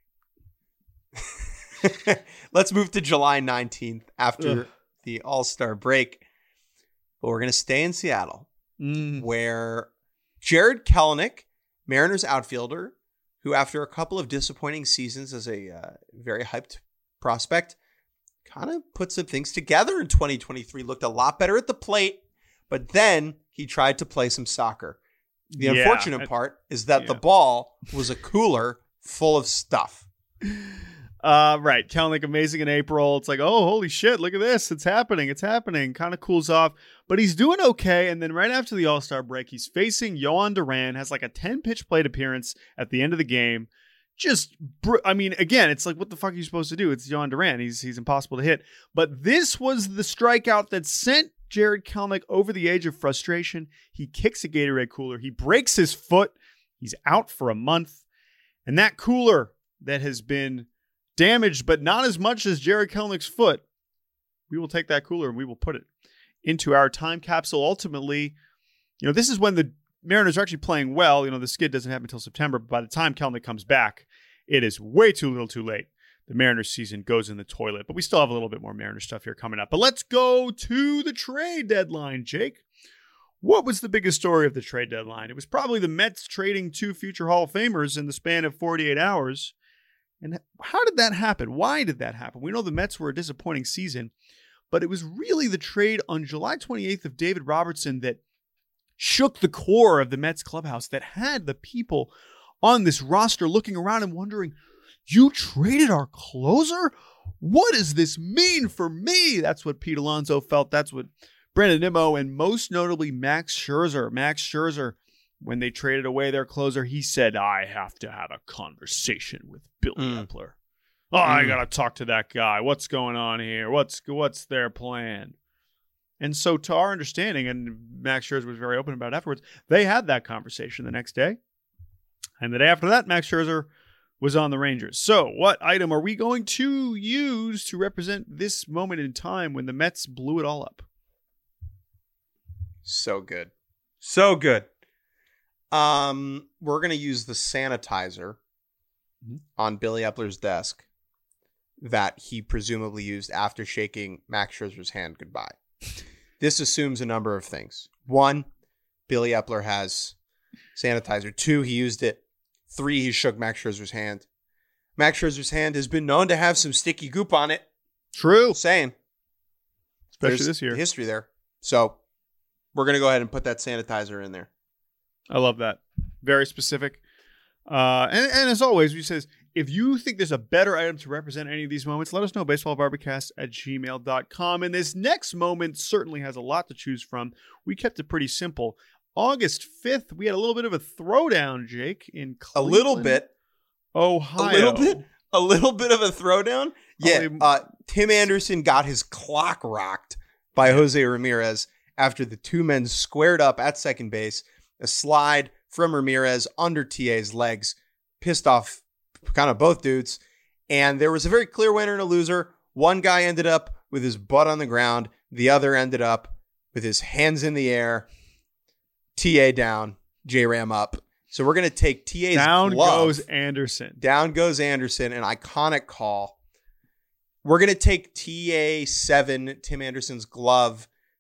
Let's move to July nineteenth after Ugh. the All-Star break. But we're going to stay in Seattle, mm. where Jarred Kelenic, Mariners outfielder, who after a couple of disappointing seasons as a uh, very hyped prospect, kind of put some things together in twenty twenty-three, looked a lot better at the plate, but then he tried to play some soccer. The yeah, unfortunate I, part is that yeah. the ball was a cooler full of stuff. Uh, right. Kelenic amazing in April. It's like, oh, holy shit, look at this. It's happening. It's happening. Kind of cools off. But he's doing okay. And then right after the All-Star break, he's facing Yohan Duran, has like a ten-pitch plate appearance at the end of the game. Just, br- I mean, again, it's like, what the fuck are you supposed to do? It's Yohan Duran. He's, he's impossible to hit. But this was the strikeout that sent Jarred Kelenic over the edge of frustration. He kicks a Gatorade cooler. He breaks his foot. He's out for a month. And that cooler that has been damaged, but not as much as Jarred Kelenic's foot, we will take that cooler and we will put it into our time capsule. Ultimately, you know, this is when the Mariners are actually playing well. You know, the skid doesn't happen until September, but by the time Kelenic comes back, it is way too little too late. The Mariners season goes in the toilet, but we still have a little bit more Mariners stuff here coming up. But let's go to the trade deadline, Jake. What was the biggest story of the trade deadline? It was probably the Mets trading two future Hall of Famers in the span of forty-eight hours. And how did that happen? Why did that happen? We know the Mets were a disappointing season, but it was really the trade on July twenty-eighth of David Robertson that shook the core of the Mets clubhouse, that had the people on this roster looking around and wondering, you traded our closer? What does this mean for me? That's what Pete Alonso felt. That's what Brandon Nimmo and most notably Max Scherzer. Max Scherzer, when they traded away their closer, he said, I have to have a conversation with Billy mm. Epler. Oh, mm. I got to talk to that guy. What's going on here? What's what's their plan? And so to our understanding, and Max Scherzer was very open about it afterwards, they had that conversation the next day. And the day after that, Max Scherzer was on the Rangers. So what item are we going to use to represent this moment in time when the Mets blew it all up? So good. So good. Um, we're going to use the sanitizer mm-hmm. on Billy Epler's desk that he presumably used after shaking Max Scherzer's hand goodbye. This assumes a number of things. One, Billy Epler has sanitizer. Two, he used it. Three, he shook Max Scherzer's hand. Max Scherzer's hand has been known to have some sticky goop on it. True. Just saying. Especially There's this year. History there. So we're going to go ahead and put that sanitizer in there. I love that. Very specific. Uh, and, and as always, we says, if you think there's a better item to represent any of these moments, let us know. baseballbarbacast at gmail dot com. And this next moment certainly has a lot to choose from. We kept it pretty simple. August fifth, we had a little bit of a throwdown, Jake, in Cleveland, a little bit. Ohio. A little bit? A little bit of a throwdown? Yeah. Uh, Tim Anderson got his clock rocked by Jose Ramirez after the two men squared up at second base. A slide from Ramirez under T A's legs. Pissed off kind of both dudes. And there was a very clear winner and a loser. One guy ended up with his butt on the ground. The other ended up with his hands in the air. T A down. J-Ram up. So we're going to take T A's down glove. Down goes Anderson. Down goes Anderson. An iconic call. We're going to take T A seven, Tim Anderson's glove,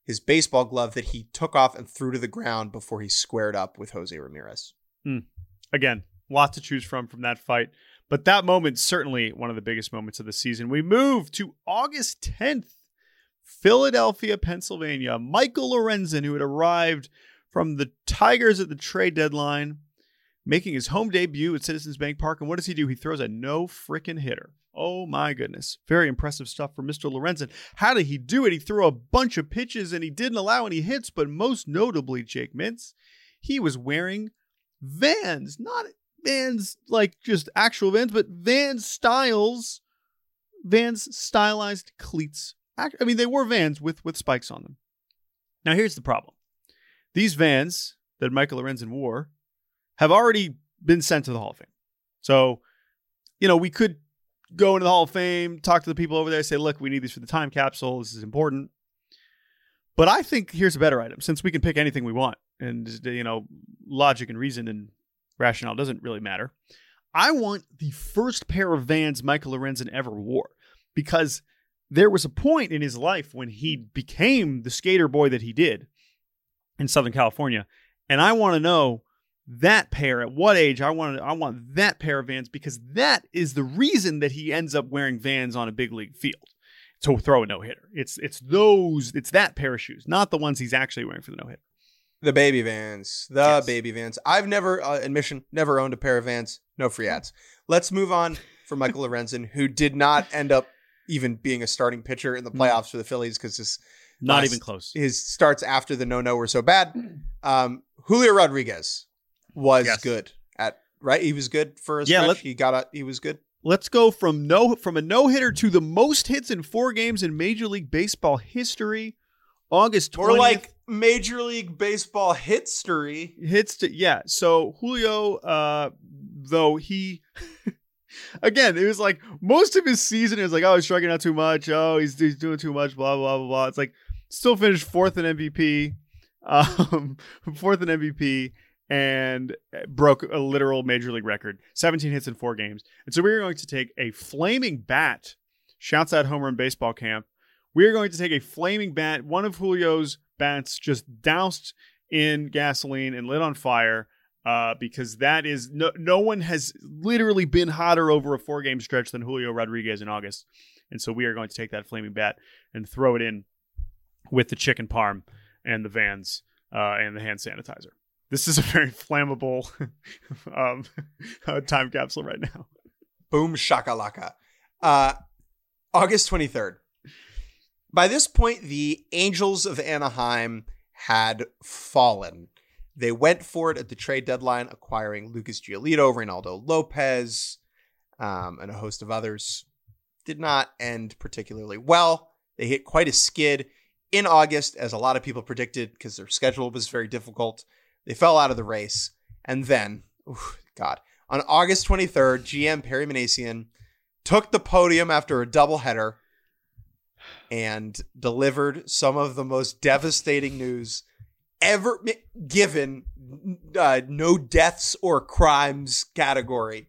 his baseball glove that he took off and threw to the ground before he squared up with Jose Ramirez. Hmm. Again, lot to choose from from that fight. But that moment, certainly one of the biggest moments of the season. We move to August tenth, Philadelphia, Pennsylvania. Michael Lorenzen, who had arrived from the Tigers at the trade deadline, making his home debut at Citizens Bank Park. And what does he do? He throws a no frickin' hitter. Oh my goodness. Very impressive stuff for Mister Lorenzen. How did he do it? He threw a bunch of pitches and he didn't allow any hits, but most notably, Jake Mintz, he was wearing Vans, not Vans like just actual Vans, but Vans styles, Vans stylized cleats. I mean, they were Vans with, with spikes on them. Now, here's the problem. These Vans that Michael Lorenzen wore have already been sent to the Hall of Fame. So, you know, we could go into the Hall of Fame, talk to the people over there, say, look, we need these for the time capsule. This is important. But I think here's a better item, since we can pick anything we want. And, you know, logic and reason and rationale doesn't really matter. I want the first pair of Vans Michael Lorenzen ever wore, because there was a point in his life when he became the skater boy that he did in Southern California. And I want to know that pair, at what age. I want I want that pair of Vans, because that is the reason that he ends up wearing Vans on a big league field to throw a no-hitter. It's it's those, it's that pair of shoes, not the ones he's actually wearing for the no-hitter. The baby Vans. The yes. baby Vans. I've never, uh, admission, never owned a pair of Vans. No free ads. Let's move on for Michael Lorenzen, who did not end up even being a starting pitcher in the playoffs for the Phillies, because his not last, even close. His starts after the no-no were so bad. Um, Julio Rodriguez was yes. good at right. He was good for a yeah, stretch. He got a, he was good. Let's go from no from a no-hitter to the most hits in four games in Major League Baseball history. August twentieth. Or like Major League Baseball history. Hits to, yeah. So Julio, uh, though he, again, it was like most of his season, it was like, oh, he's striking out too much. Oh, he's, he's doing too much, blah, blah, blah, blah. It's like, still finished fourth in M V P, um, fourth in M V P, and broke a literal Major League record. seventeen hits in four games. And so we're going to take a flaming bat. Shouts out Home Run Baseball Camp. We are going to take a flaming bat, one of Julio's bats just doused in gasoline and lit on fire, uh, because that is no, no one has literally been hotter over a four-game stretch than Julio Rodriguez in August. And so we are going to take that flaming bat and throw it in with the chicken parm and the Vans uh, and the hand sanitizer. This is a very flammable um, uh, time capsule right now. Boom shakalaka. Uh, August twenty-third. By this point, the Angels of Anaheim had fallen. They went for it at the trade deadline, acquiring Lucas Giolito, Reynaldo Lopez, um, and a host of others. Did not end particularly well. They hit quite a skid in August, as a lot of people predicted, because their schedule was very difficult. They fell out of the race. And then, oof, God, on August twenty-third, G M Perry Minasian took the podium after a doubleheader and delivered some of the most devastating news ever given, uh, no deaths or crimes category,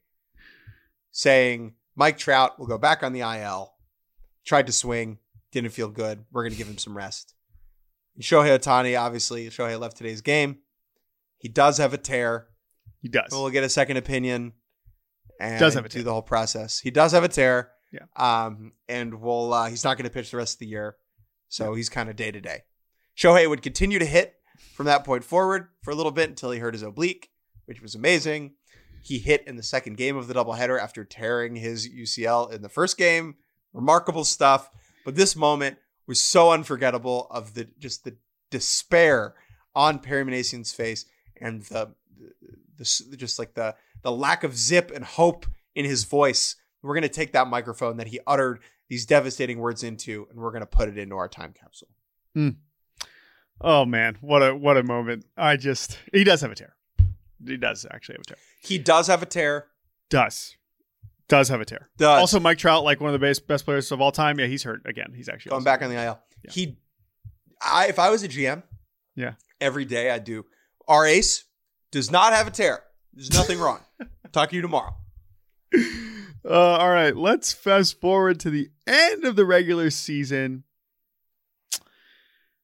saying Mike Trout will go back on the I L. Tried to swing, didn't feel good. We're going to give him some rest. And Shohei Ohtani, obviously, Shohei left today's game. He does have a tear. He does. We'll get a second opinion and does have a do tear. the whole process. He does have a tear. Yeah. Um, and we'll, uh, he's not going to pitch the rest of the year. So yeah. He's kind of day to day. Shohei would continue to hit from that point forward for a little bit until he hurt his oblique, which was amazing. He hit in the second game of the doubleheader after tearing his U C L in the first game. Remarkable stuff. But this moment was so unforgettable, of the just the despair on Perry Minasian's face, and the, the, the just like the the lack of zip and hope in his voice. We're going to take that microphone that he uttered these devastating words into, and we're going to put it into our time capsule. Mm. Oh man, what a what a moment! I just he does have a tear. He does actually have a tear. He does have a tear. Does does have a tear. Does. Also, Mike Trout, like one of the best best players of all time. Yeah, he's hurt again. He's actually going back on the I L. Yeah. He, I if I was a G M, yeah, every day I'd do. Our ace does not have a tear. There's nothing wrong. Talk to you tomorrow. Uh, all right, let's fast forward to the end of the regular season.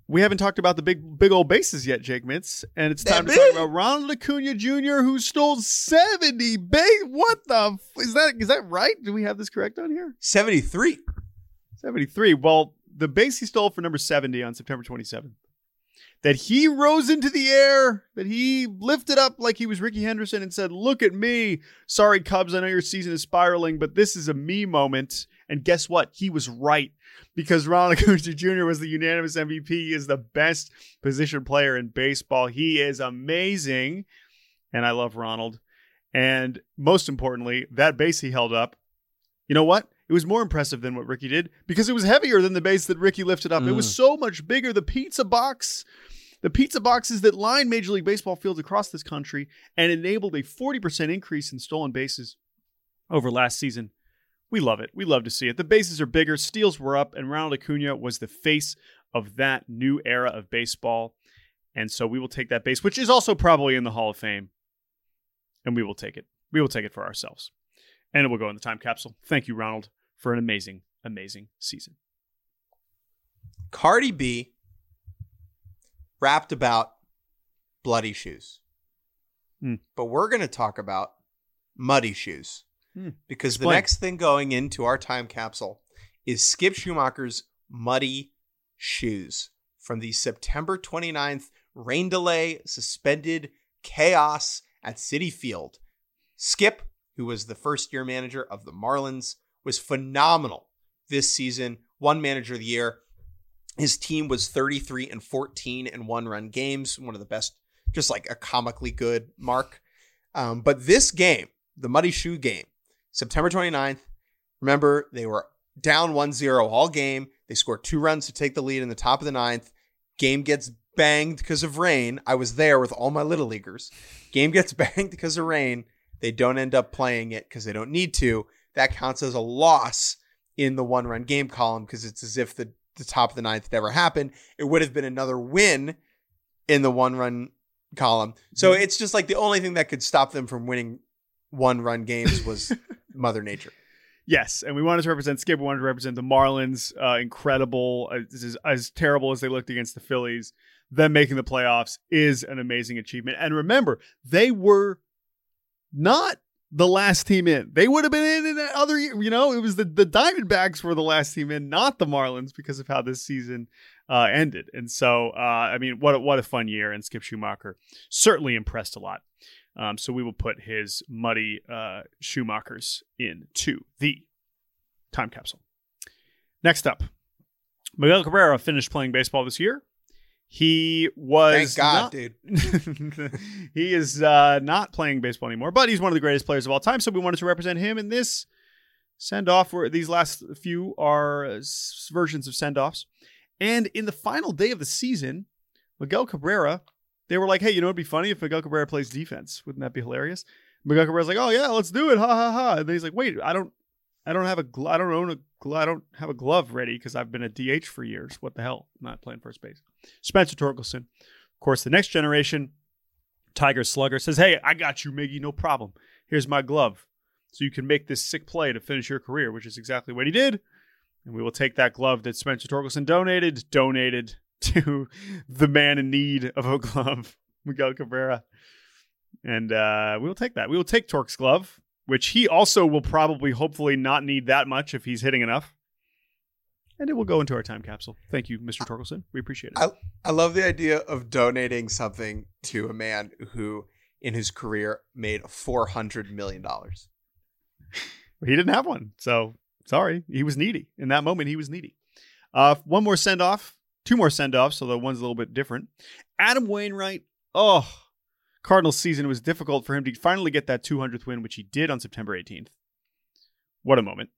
we haven't talked about the big, big old bases yet, Jake Mintz, and it's time They're to big. talk about Ronald Acuna Junior, who stole seventy base. What the f- is that? Is that right? Do we have this correct on here? seventy-three. seventy-three. Well, the base he stole for number seventy on September twenty-seventh, that he rose into the air, that he lifted up like he was Ricky Henderson and said, "Look at me. Sorry, Cubs, I know your season is spiraling, but this is a me moment." And guess what? He was right, because Ronald Acuna Junior was the unanimous M V P. He is the best position player in baseball. He is amazing, and I love Ronald. And most importantly, that base he held up, you know what? It was more impressive than what Ricky did, because it was heavier than the base that Ricky lifted up. Mm. It was so much bigger. The pizza box, the pizza boxes that line Major League Baseball fields across this country and enabled a forty percent increase in stolen bases over last season. We love it. We love to see it. The bases are bigger. Steals were up, and Ronald Acuna was the face of that new era of baseball. And so we will take that base, which is also probably in the Hall of Fame, and we will take it. We will take it for ourselves. And it will go in the time capsule. Thank you, Ronald, for an amazing, amazing season. Cardi B rapped about bloody shoes. Hmm. But we're going to talk about muddy shoes. Hmm. Because Explain. the next thing going into our time capsule is Skip Schumacher's muddy shoes from the September twenty-ninth rain delay, suspended chaos at Citi Field. Skip, who was the first-year manager of the Marlins, was phenomenal this season. Won Manager of the Year. His team was thirty-three and fourteen in one-run games. One of the best, just like a comically good mark. Um, but this game, the Muddy Shoe game, September twenty-ninth, remember, they were down one zero all game. They scored two runs to take the lead in the top of the ninth. Game gets banged because of rain. I was there with all my Little Leaguers. Game gets banged because of rain. They don't end up playing it because they don't need to. That counts as a loss in the one-run game column, because it's as if the, the top of the ninth never happened. It would have been another win in the one-run column. So it's just like the only thing that could stop them from winning one-run games was Mother Nature. Yes, and we wanted to represent Skip. We wanted to represent the Marlins. Uh, incredible. Uh, this is as terrible as they looked against the Phillies. Them making the playoffs is an amazing achievement. And remember, they were not the last team in. They would have been in in that other year. You know, it was the, the Diamondbacks were the last team in, not the Marlins, because of how this season uh, ended. And so, uh, I mean, what a, what a fun year. And Skip Schumacher certainly impressed a lot. Um, so we will put his muddy uh, Schumachers into the time capsule. Next up, Miguel Cabrera finished playing baseball this year. He was Thank God, not, dude. He is uh, not playing baseball anymore, but he's one of the greatest players of all time. So we wanted to represent him in this send-off. Where these last few are uh, versions of send-offs. And in the final day of the season, Miguel Cabrera, they were like, hey, you know, it'd be funny if Miguel Cabrera plays defense. Wouldn't that be hilarious? Miguel Cabrera's like, oh yeah, let's do it. Ha ha ha. And then he's like, wait, I don't, I don't have a, gl- I don't own a, gl- I don't have a glove ready because I've been a D H for years. What the hell? I'm not playing first base. Spencer Torkelson, of course, the next generation Tiger slugger, says, hey, I got you, Miggy, no problem. Here's my glove, so you can make this sick play to finish your career, which is exactly what he did. And we will take that glove that Spencer Torkelson donated, donated to the man in need of a glove, Miguel Cabrera. And uh, we will take that. We will take Torque's glove, which he also will probably, hopefully, not need that much if he's hitting enough. And it will go into our time capsule. Thank you, Mister Torkelson. We appreciate it. I, I love the idea of donating something to a man who, in his career, made four hundred million dollars. He didn't have one. So, sorry. He was needy. In that moment, he was needy. Uh, one more send-off. Two more send-offs, although one's a little bit different. Adam Wainwright. Oh, Cardinals season, it was difficult for him to finally get that two hundredth win, which he did on September eighteenth. What a moment.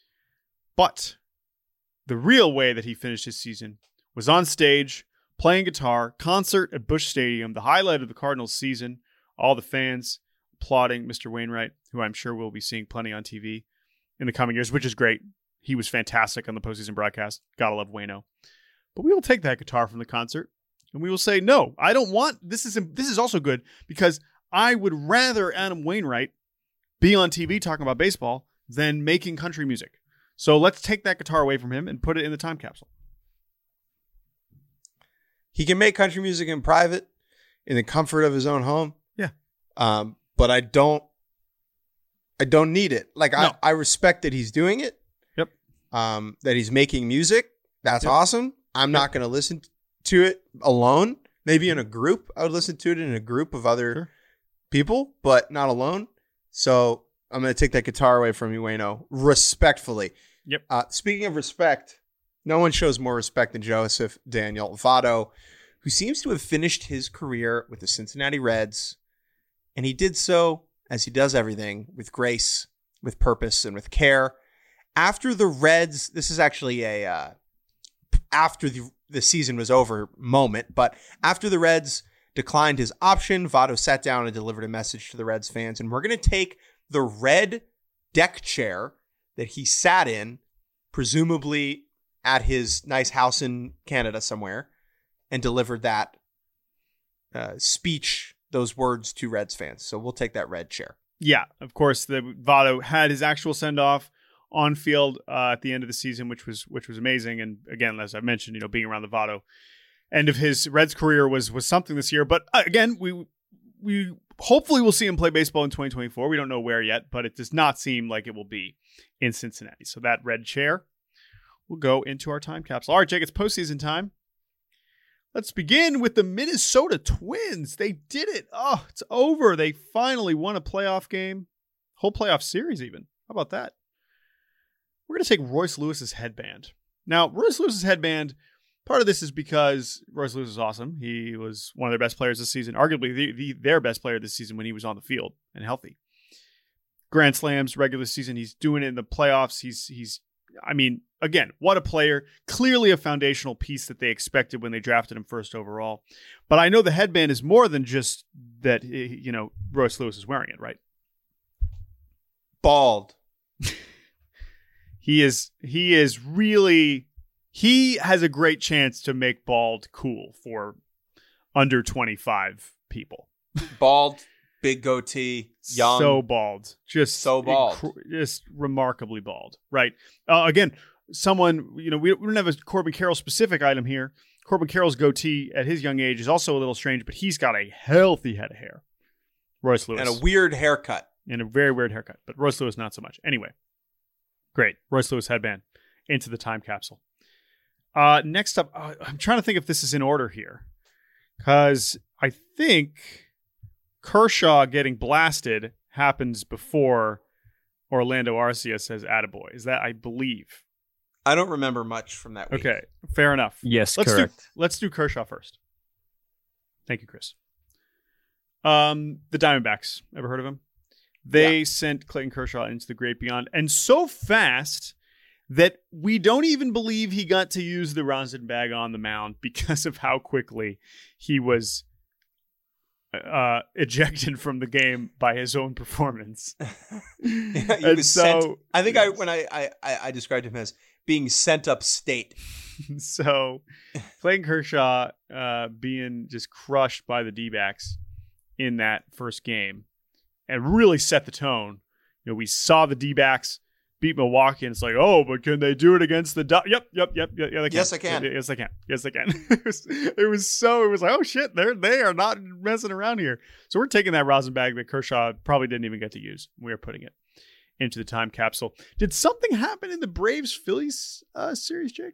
But the real way that he finished his season was on stage, playing guitar, concert at Busch Stadium, the highlight of the Cardinals season. All the fans applauding Mister Wainwright, who I'm sure we'll be seeing plenty on T V in the coming years, which is great. He was fantastic on the postseason broadcast. Gotta love Waino. But we will take that guitar from the concert and we will say, no, I don't want, this is, this is also good because I would rather Adam Wainwright be on T V talking about baseball than making country music. So let's take that guitar away from him and put it in the time capsule. He can make country music in private, in the comfort of his own home. Yeah. Um, but I don't, I don't need it. Like, No. I, I respect that he's doing it. Yep. Um, that he's making music. That's Yep. awesome. I'm not going to listen to it alone. Maybe in a group. I would listen to it in a group of other Sure. people, but not alone. So I'm going to take that guitar away from you, Wayno, respectfully. Yep. Uh, speaking of respect, no one shows more respect than Joseph Daniel Votto, who seems to have finished his career with the Cincinnati Reds. And he did so, as he does everything, with grace, with purpose, and with care. After the Reds, this is actually a uh, after the, the season was over moment, but after the Reds declined his option, Votto sat down and delivered a message to the Reds fans. And we're going to take the red deck chair that he sat in, presumably at his nice house in Canada somewhere, and delivered that uh, speech, those words to Reds fans. So we'll take that red chair. Yeah, of course, the Votto had his actual send-off on field uh, at the end of the season, which was which was amazing. And again, as I mentioned, you know, being around the Votto end of his Reds career was was something this year. But uh, again, we we hopefully we'll see him play baseball in twenty twenty-four. We don't know where yet, but it does not seem like it will be in Cincinnati. So that red chair will go into our time capsule. All right, Jake, it's postseason time. Let's begin with the Minnesota Twins. They did it. Oh, it's over. They finally won a playoff game. Whole playoff series even. How about that? We're going to take Royce Lewis's headband. Now, Royce Lewis's headband, part of this is because Royce Lewis is awesome. He was one of their best players this season, arguably the, the, their best player this season when he was on the field and healthy. Grand Slams, regular season. He's doing it in the playoffs. He's, he's, I mean, again, what a player. Clearly a foundational piece that they expected when they drafted him first overall. But I know the headband is more than just that, you know, Royce Lewis is wearing it, right? Bald. He is, he is really, he has a great chance to make bald cool for under twenty-five people. Bald, big goatee, young. So bald. Just So bald. Inc- just remarkably bald. Right. Uh, again, someone, you know, we, we don't have a Corbin Carroll specific item here. Corbin Carroll's goatee at his young age is also a little strange, but he's got a healthy head of hair. Royce Lewis. And a weird haircut. And a very weird haircut. But Royce Lewis, not so much. Anyway. Great. Royce Lewis headband into the time capsule. Uh, next up, uh, I'm trying to think if this is in order here. Because I think Kershaw getting blasted happens before Orlando Arcia says attaboy. Is that, I believe. I don't remember much from that week. Okay, fair enough. Yes, let's correct. Do, let's do Kershaw first. Thank you, Chris. Um, the Diamondbacks. Ever heard of him? They yeah. sent Clayton Kershaw into the great beyond, and so fast that we don't even believe he got to use the rosin bag on the mound because of how quickly he was uh, ejected from the game by his own performance. yeah, he was so, sent, I think yes. I when I, I I described him as being sent upstate. So Clayton Kershaw uh, being just crushed by the D-backs in that first game. And really set the tone. You know, we saw the D-backs beat Milwaukee, and it's like, oh, but can they do it against the? Do- yep, yep, yep, yep. Yeah, they can. Yes, I can. Yes, they can. Yes, they can. it, was, it was so. It was like, oh shit, they're they are not messing around here. So we're taking that rosin bag that Kershaw probably didn't even get to use. We are putting it into the time capsule. Did something happen in the Braves Phillies uh, series, Jake?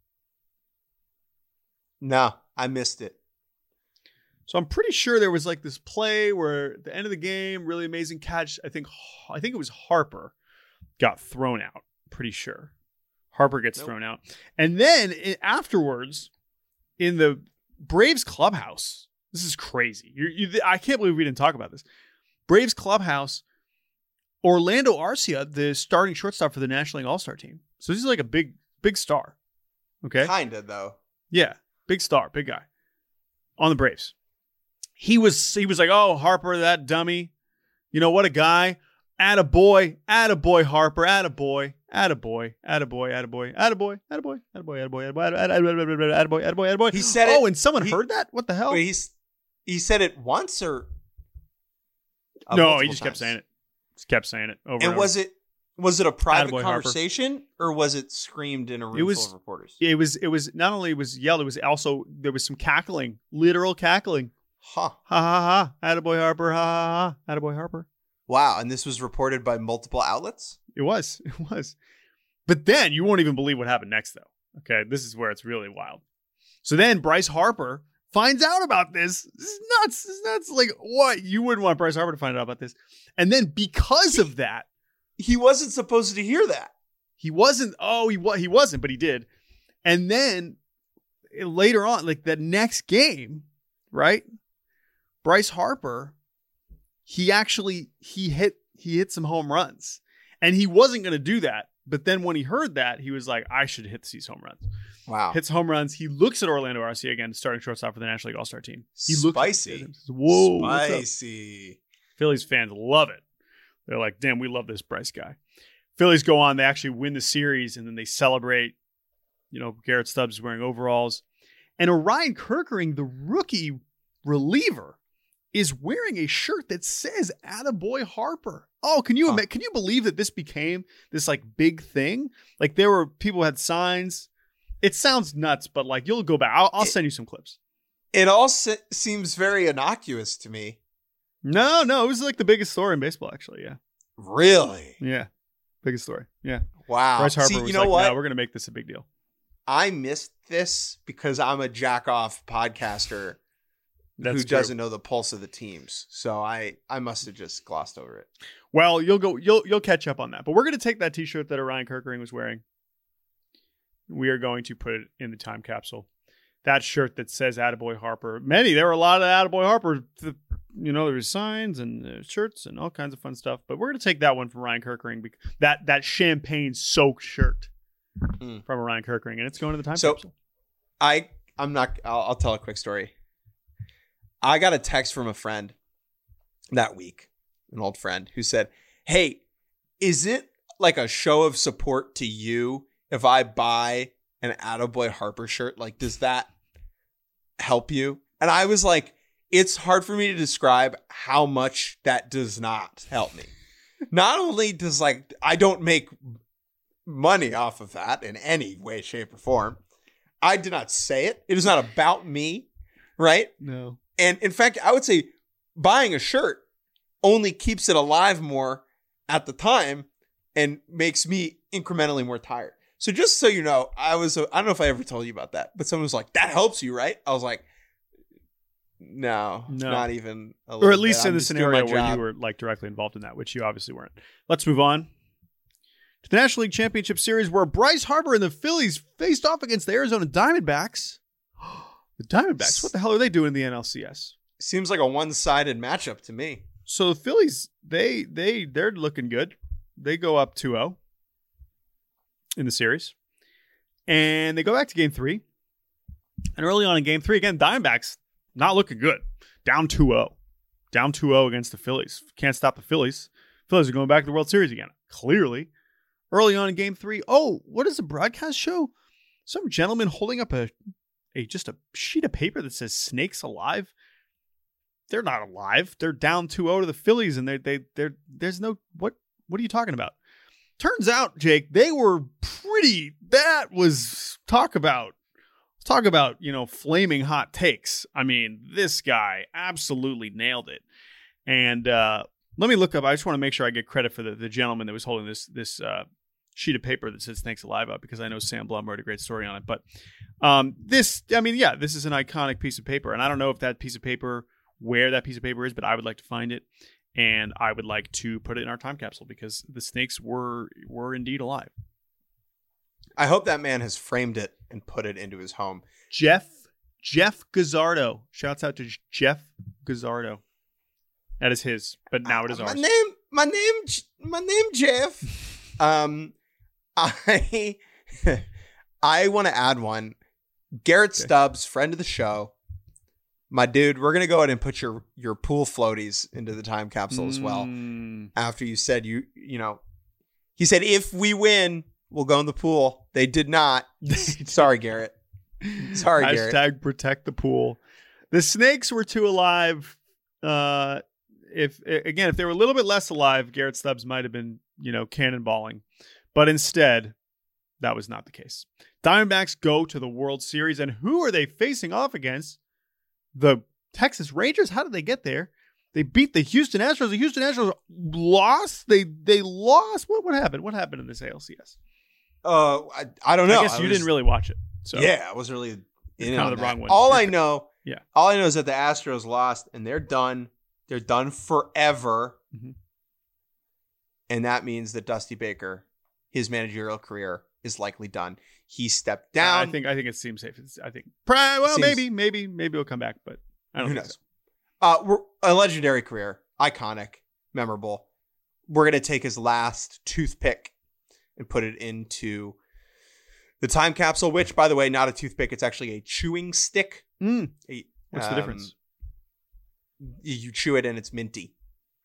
No, I missed it. So I'm pretty sure there was like this play where at the end of the game, really amazing catch. I think I think it was Harper got thrown out. Pretty sure Harper gets nope. thrown out, and then it, afterwards in the Braves clubhouse, this is crazy. You're, you, I can't believe we didn't talk about this. Braves clubhouse, Orlando Arcia, the starting shortstop for the National League All-Star team. So this is like a big big star. Okay, kinda though. Yeah, big star, big guy on the Braves. He was he was like, oh, Harper, that dummy. You know, what a guy. Attaboy, attaboy, Harper, attaboy, attaboy, attaboy, attaboy, attaboy, attaboy, attaboy, attaboy, attaboy, attaboy, attaboy, attaboy. He said it. Oh, and someone he, heard that? What the hell? Wait, he's, he said it once or? Uh, no, he just times? kept saying it. Just kept saying it over and, and over. was it Was it a private Attaboy conversation Harper. Or was it screamed in a room it was, full of reporters? It was, it was not only was yelled, it was also, there was some cackling, literal cackling. Huh. Ha ha ha. Attaboy Harper. Ha ha ha. Attaboy Harper. Wow. And this was reported by multiple outlets? It was. It was. But then you won't even believe what happened next, though. Okay. This is where it's really wild. So then Bryce Harper finds out about this. This is nuts. This is nuts. Like, what? You wouldn't want Bryce Harper to find out about this. And then because of that, he wasn't supposed to hear that. He wasn't. Oh, he was. He wasn't, but he did. And then later on, like the next game, right? Bryce Harper, he actually he hit he hit some home runs, and he wasn't going to do that. But then when he heard that, he was like, "I should hit these home runs." Wow! Hits home runs. He looks at Orlando Arcia again, starting shortstop for the National League All Star team. He looks spicy. At him, says, whoa! Spicy. Phillies fans love it. They're like, damn, we love this Bryce guy. Phillies go on. They actually win the series, and then they celebrate. You know, Garrett Stubbs is wearing overalls. And Orion Kerkering, the rookie reliever, is wearing a shirt that says Attaboy Harper. Oh, can you huh. can you believe that this became this, like, big thing? Like, there were people who had signs. It sounds nuts, but, like, you'll go back. I'll, I'll send you some clips. It all se- seems very innocuous to me. No, no, it was like the biggest story in baseball, actually. Yeah. Really? Yeah. Biggest story. Yeah. Wow. Bryce Harper See, was you know like, what? no, we're going to make this a big deal. I missed this because I'm a jack off podcaster That's who true. doesn't know the pulse of the teams. So I, I must have just glossed over it. Well, you'll go, you'll, you'll catch up on that. But we're going to take that t-shirt that Orion Kerkering was wearing. We are going to put it in the time capsule. That shirt that says Attaboy Harper. Many, there were a lot of Attaboy Harper. You know, there was signs and uh, shirts and all kinds of fun stuff. But we're going to take that one from Orion Kerkering. Because that, that champagne-soaked shirt mm. from Orion Kerkering. And it's going to the time so capsule. I, I'm not, I'll, I'll tell a quick story. I got a text from a friend that week, an old friend, who said, hey, is it like a show of support to you if I buy an Attaboy Harper shirt? Like, does that help you? And I was like, it's hard for me to describe how much that does not help me. Not only does, like, I don't make money off of that in any way, shape, or form. I did not say it. It is not about me, right? No. And in fact, I would say buying a shirt only keeps it alive more at the time and makes me incrementally more tired. So just so you know, I was, I don't know if I ever told you about that, but someone was like, that helps you, right? I was like, no, no. not even a little Or at least bit. in I'm the scenario where job. you were like directly involved in that, which you obviously weren't. Let's move on to the National League Championship Series where Bryce Harper and the Phillies faced off against the Arizona Diamondbacks. The Diamondbacks, what the hell are they doing in the N L C S? Seems like a one-sided matchup to me. So the Phillies, they, they, they're looking good. They go up two oh in the series. And they go back to game three. And early on in game three, again, Diamondbacks not looking good. Down two oh. Down two oh against the Phillies. Can't stop the Phillies. Phillies are going back to the World Series again. Clearly. Early on in game three. Oh, what does the broadcast show? Some gentleman holding up a, a just a sheet of paper that says snakes alive. They're not alive. They're down two oh to the Phillies, and they they they're there's no what what are you talking about? Turns out, Jake, they were pretty. That was talk about talk about you know flaming hot takes. I mean, this guy absolutely nailed it. And uh, let me look up. I just want to make sure I get credit for the, the gentleman that was holding this this uh, sheet of paper that says "Snakes Alive" up, because I know Sam Blum wrote a great story on it. But um, this, I mean, yeah, this is an iconic piece of paper, and I don't know if that piece of paper. Where that piece of paper is, but I would like to find it, and I would like to put it in our time capsule because the snakes were were indeed alive. I hope that man has framed it and put it into his home. Jeff Jeff Gazzardo. Shouts out to Jeff Gazzardo. That is his, but now it is uh, ours. My name, my name, my name, Jeff. um, I I want to add one. Garrett okay. Stubbs, friend of the show. My dude, we're going to go ahead and put your, your pool floaties into the time capsule as well. Mm. After you said, you you know, he said, if we win, we'll go in the pool. They did not. Sorry, Garrett. Sorry, Hashtag Garrett. Hashtag protect the pool. The snakes were too alive. Uh, if again, if they were a little bit less alive, Garrett Stubbs might have been you know, cannonballing. But instead, that was not the case. Diamondbacks go to the World Series, and who are they facing off against? The Texas Rangers. How did they get there? They beat the Houston Astros. The Houston Astros lost. They they lost. What what happened? What happened in this A L C S? Uh, I, I don't know. I guess I you was, didn't really watch it. So yeah, I wasn't really in kind on of the that. wrong one. All You're I good. know, Yeah. all I know is that the Astros lost, and they're done. They're done forever, Mm-hmm. and that means that Dusty Baker, his managerial career, is likely done. He stepped down. I think I think it seems safe. It's, I think well, Seems- maybe maybe maybe he'll come back, but I don't Who think knows? so. Uh, we're, a legendary career, iconic, memorable. We're gonna take his last toothpick and put it into the time capsule. Which, by the way, not a toothpick. It's actually a chewing stick. Mm. A- What's the um, difference? You chew it and it's minty.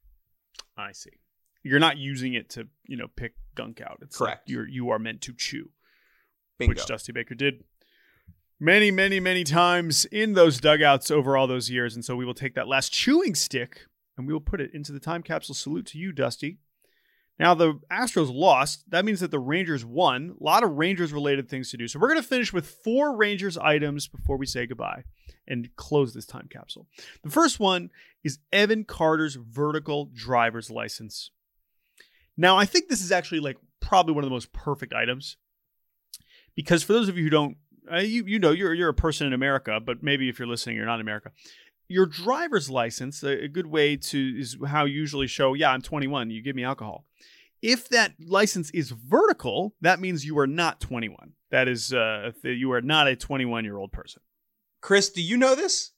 I see. You're not using it to, you know, pick gunk out. It's Correct. Like you're you are meant to chew, Bingo. which Dusty Baker did many, many, many times in those dugouts over all those years. And so we will take that last chewing stick and we will put it into the time capsule. Salute to you, Dusty. Now, the Astros lost. That means that the Rangers won. A lot of Rangers-related things to do. So we're going to finish with four Rangers items before we say goodbye and close this time capsule. The first one is Evan Carter's vertical driver's license. Now, I think this is actually like probably one of the most perfect items because for those of you who don't, uh, you you know, you're you're a person in America, but maybe if you're listening, you're not in America. Your driver's license, a, a good way to is how you usually show, yeah, I'm twenty-one. You give me alcohol. If that license is vertical, that means you are not twenty-one. That is, uh, you are not a twenty-one-year-old person. Chris, do you know this?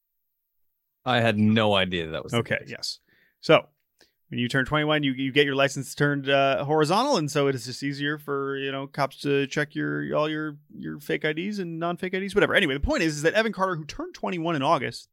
I had no idea that was the Okay, case. yes. So when you turn twenty-one, you you get your license turned uh, horizontal, and so it is just easier for you know cops to check your all your your fake I Ds and non-fake I Ds, whatever. Anyway, the point is, is that Evan Carter, who turned twenty-one in August,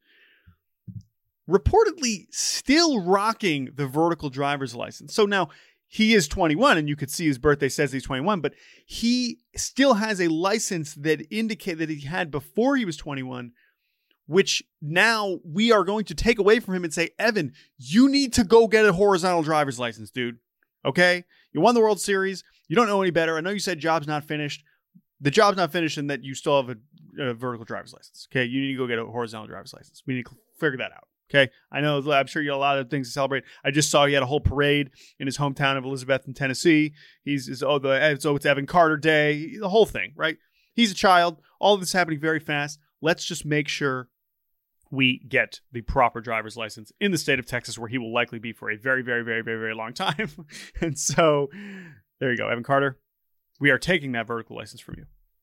reportedly still rocking the vertical driver's license. So now he is twenty-one, and you could see his birthday says he's twenty-one, but he still has a license that indicate that he had before he was twenty-one, which now we are going to take away from him and say, Evan, you need to go get a horizontal driver's license, dude. Okay? You won the World Series. You don't know any better. I know you said job's not finished. The job's not finished and that you still have a, a vertical driver's license. Okay? You need to go get a horizontal driver's license. We need to figure that out. Okay? I know, I'm sure you got a lot of things to celebrate. I just saw he had a whole parade in his hometown of Elizabethton, Tennessee. He's, is, oh, the, so it's Evan Carter Day, the whole thing, right? He's a child. All of this happening very fast. Let's just make sure we get the proper driver's license in the state of Texas, where he will likely be for a very, very, very, very, very long time. And so there you go, Evan Carter. We are taking that vertical license from you.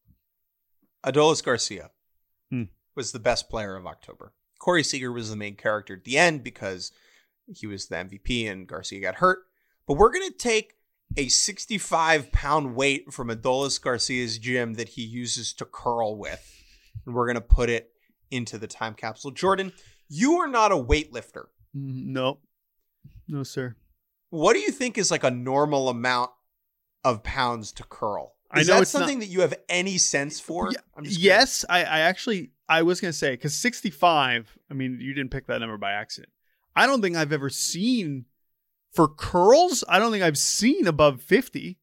Adolis Garcia Hmm. was the best player of October. Corey Seager was the main character at the end because he was the M V P and Garcia got hurt. But we're going to take a sixty-five pound weight from Adolis Garcia's gym that he uses to curl with, and we're going to put it into the time capsule. Jordan, you are not a weightlifter. Mm, no. No, sir. What do you think is like a normal amount of pounds to curl? I Is know that it's something that you have any sense for? Yeah, I'm just yes, I, I actually, I was going to say, because sixty-five, I mean, you didn't pick that number by accident. I don't think I've ever seen, for curls, I don't think I've seen above fifty.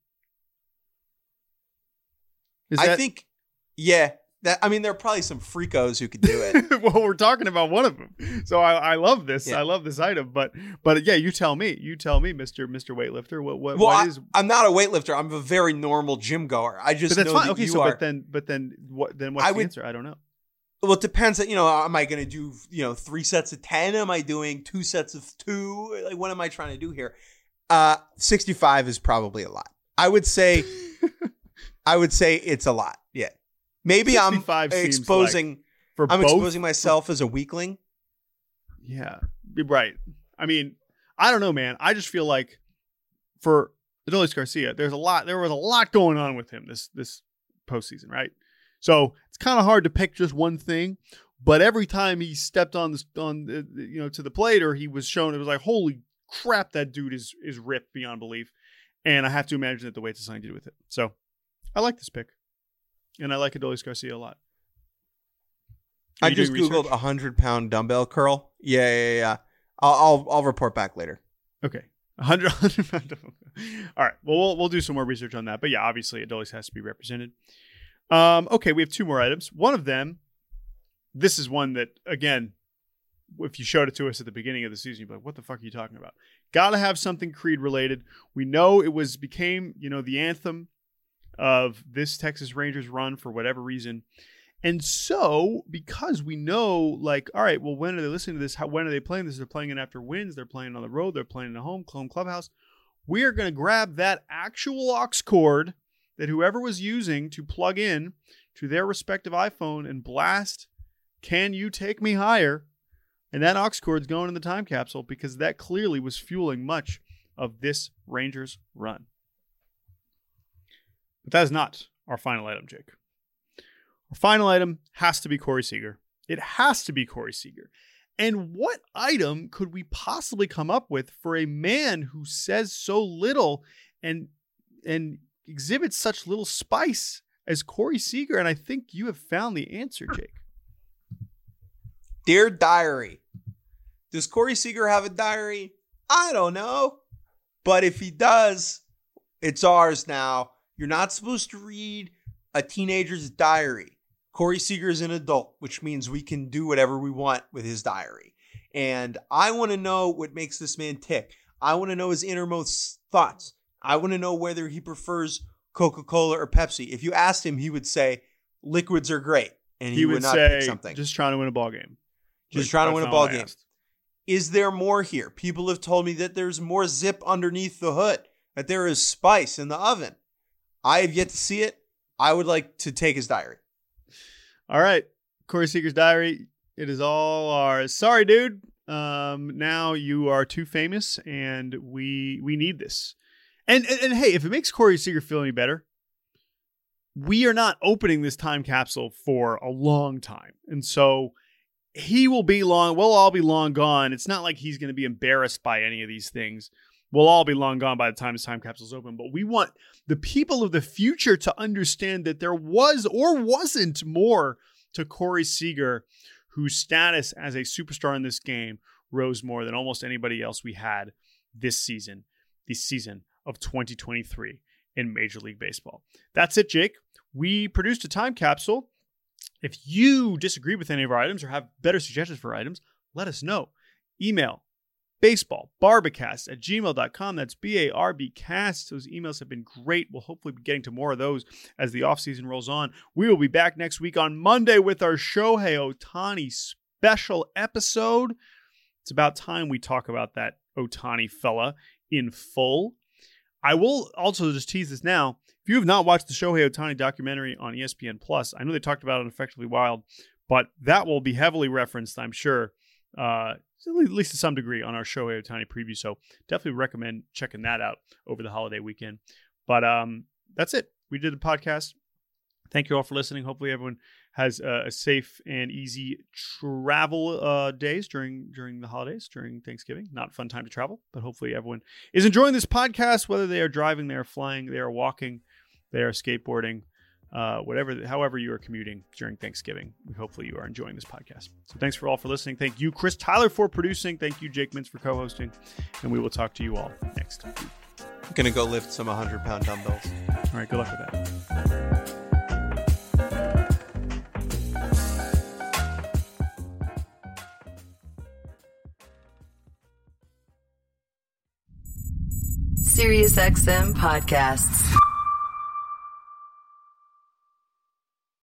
Is I that, think, yeah. That I mean, there are probably some freakos who could do it. well, we're talking about one of them. So I, I love this. Yeah. I love this item. But but yeah, you tell me. You tell me, Mister Mister Weightlifter. What what, Well, what I, is I'm not a weightlifter. I'm a very normal gym goer. I just but that's know fine. that Okay, you so are. but then but then what then what's I the would- answer? I don't know. Well, it depends. You know, am I going to do you know three sets of ten? Am I doing two sets of two? Like, what am I trying to do here? Uh, sixty-five is probably a lot. I would say. I would say it's a lot. Yeah, maybe I'm sixty-five seems exposing. For I'm both, exposing myself as a weakling. Yeah, right. I mean, I don't know, man. I just feel like for Adolis Garcia, there's a lot. There was a lot going on with him this this postseason, right? So it's kind of hard to pick just one thing. But every time he stepped on the on the, you know to the plate or he was shown, it was like, holy crap, that dude is is ripped beyond belief. And I have to imagine that the weight's has something to do with it. So I like this pick, and I like Adolis Garcia a lot. Are I you just doing googled research? a hundred pound dumbbell curl. Yeah, yeah, yeah. I'll, I'll I'll report back later. Okay. one hundred, one hundred All right. Well, we'll we'll do some more research on that. But yeah, obviously, Adolis has to be represented. Um, okay, we have two more items. One of them, this is one that, again, if you showed it to us at the beginning of the season, you'd be like, what the fuck are you talking about? Got to have something Creed related. We know it was became, you know, the anthem of this Texas Rangers run for whatever reason. And so, because we know, like, all right, well, when are they listening to this? How, when are they playing this? They're playing it after wins. They're playing on the road. They're playing in a home, home clubhouse. We are going to grab that actual aux cord that whoever was using to plug in to their respective iPhone and blast, "Can You Take Me Higher?" And that aux cord's going in the time capsule because that clearly was fueling much of this Rangers run. But that is not our final item, Jake. Our final item has to be Corey Seager. It has to be Corey Seager. And what item could we possibly come up with for a man who says so little and and exhibits such little spice as Corey Seager? And I think you have found the answer, Jake. Dear Diary. Does Corey Seager have a diary? I don't know. But if he does, it's ours now. You're not supposed to read a teenager's diary. Corey Seager is an adult, which means we can do whatever we want with his diary. And I want to know what makes this man tick. I want to know his innermost thoughts. I want to know whether he prefers Coca-Cola or Pepsi. If you asked him, he would say liquids are great. And he, he would, would not say, pick something. Just trying to win a ball game. Just trying to win a ball game. Is there more here? People have told me that there's more zip underneath the hood, that there is spice in the oven. I have yet to see it. I would like to take his diary. All right. Corey Seager's diary. It is all ours. Sorry, dude. Um, now you are too famous and we we need this. And, and, and hey, if it makes Corey Seager feel any better, we are not opening this time capsule for a long time. And so he will be long. We'll all be long gone. It's not like he's going to be embarrassed by any of these things. We'll all be long gone by the time this time capsule is open. But we want the people of the future to understand that there was or wasn't more to Corey Seager, whose status as a superstar in this game rose more than almost anybody else we had this season, the season of twenty twenty-three in Major League Baseball. That's it, Jake. We produced a time capsule. If you disagree with any of our items or have better suggestions for items, let us know. Email baseballbarbacast at gmail dot com. That's B A R B cast. Those emails have been great. We'll hopefully be getting to more of those as the offseason rolls on. We will be back next week on Monday with our Shohei Ohtani special episode. It's about time we talk about that Ohtani fella in full. I will also just tease this now. If you have not watched the Shohei Ohtani documentary on E S P N Plus, I know they talked about it on Effectively Wild, but that will be heavily referenced, I'm sure, uh, at least to some degree, on our Shohei Ohtani preview. So definitely recommend checking that out over the holiday weekend. But um, that's it. We did the podcast. Thank you all for listening. Hopefully everyone has uh, a safe and easy travel uh, days during during the holidays, during Thanksgiving. Not a fun time to travel, but hopefully everyone is enjoying this podcast, whether they are driving, they are flying, they are walking, they are skateboarding, uh, whatever, however you are commuting during Thanksgiving. We hopefully you are enjoying this podcast. So thanks for all for listening. Thank you, Chris Tyler, for producing. Thank you, Jake Mintz, for co-hosting. And we will talk to you all next week. I'm going to go lift some one hundred pound dumbbells. All right, good luck with that. SiriusXM Podcasts.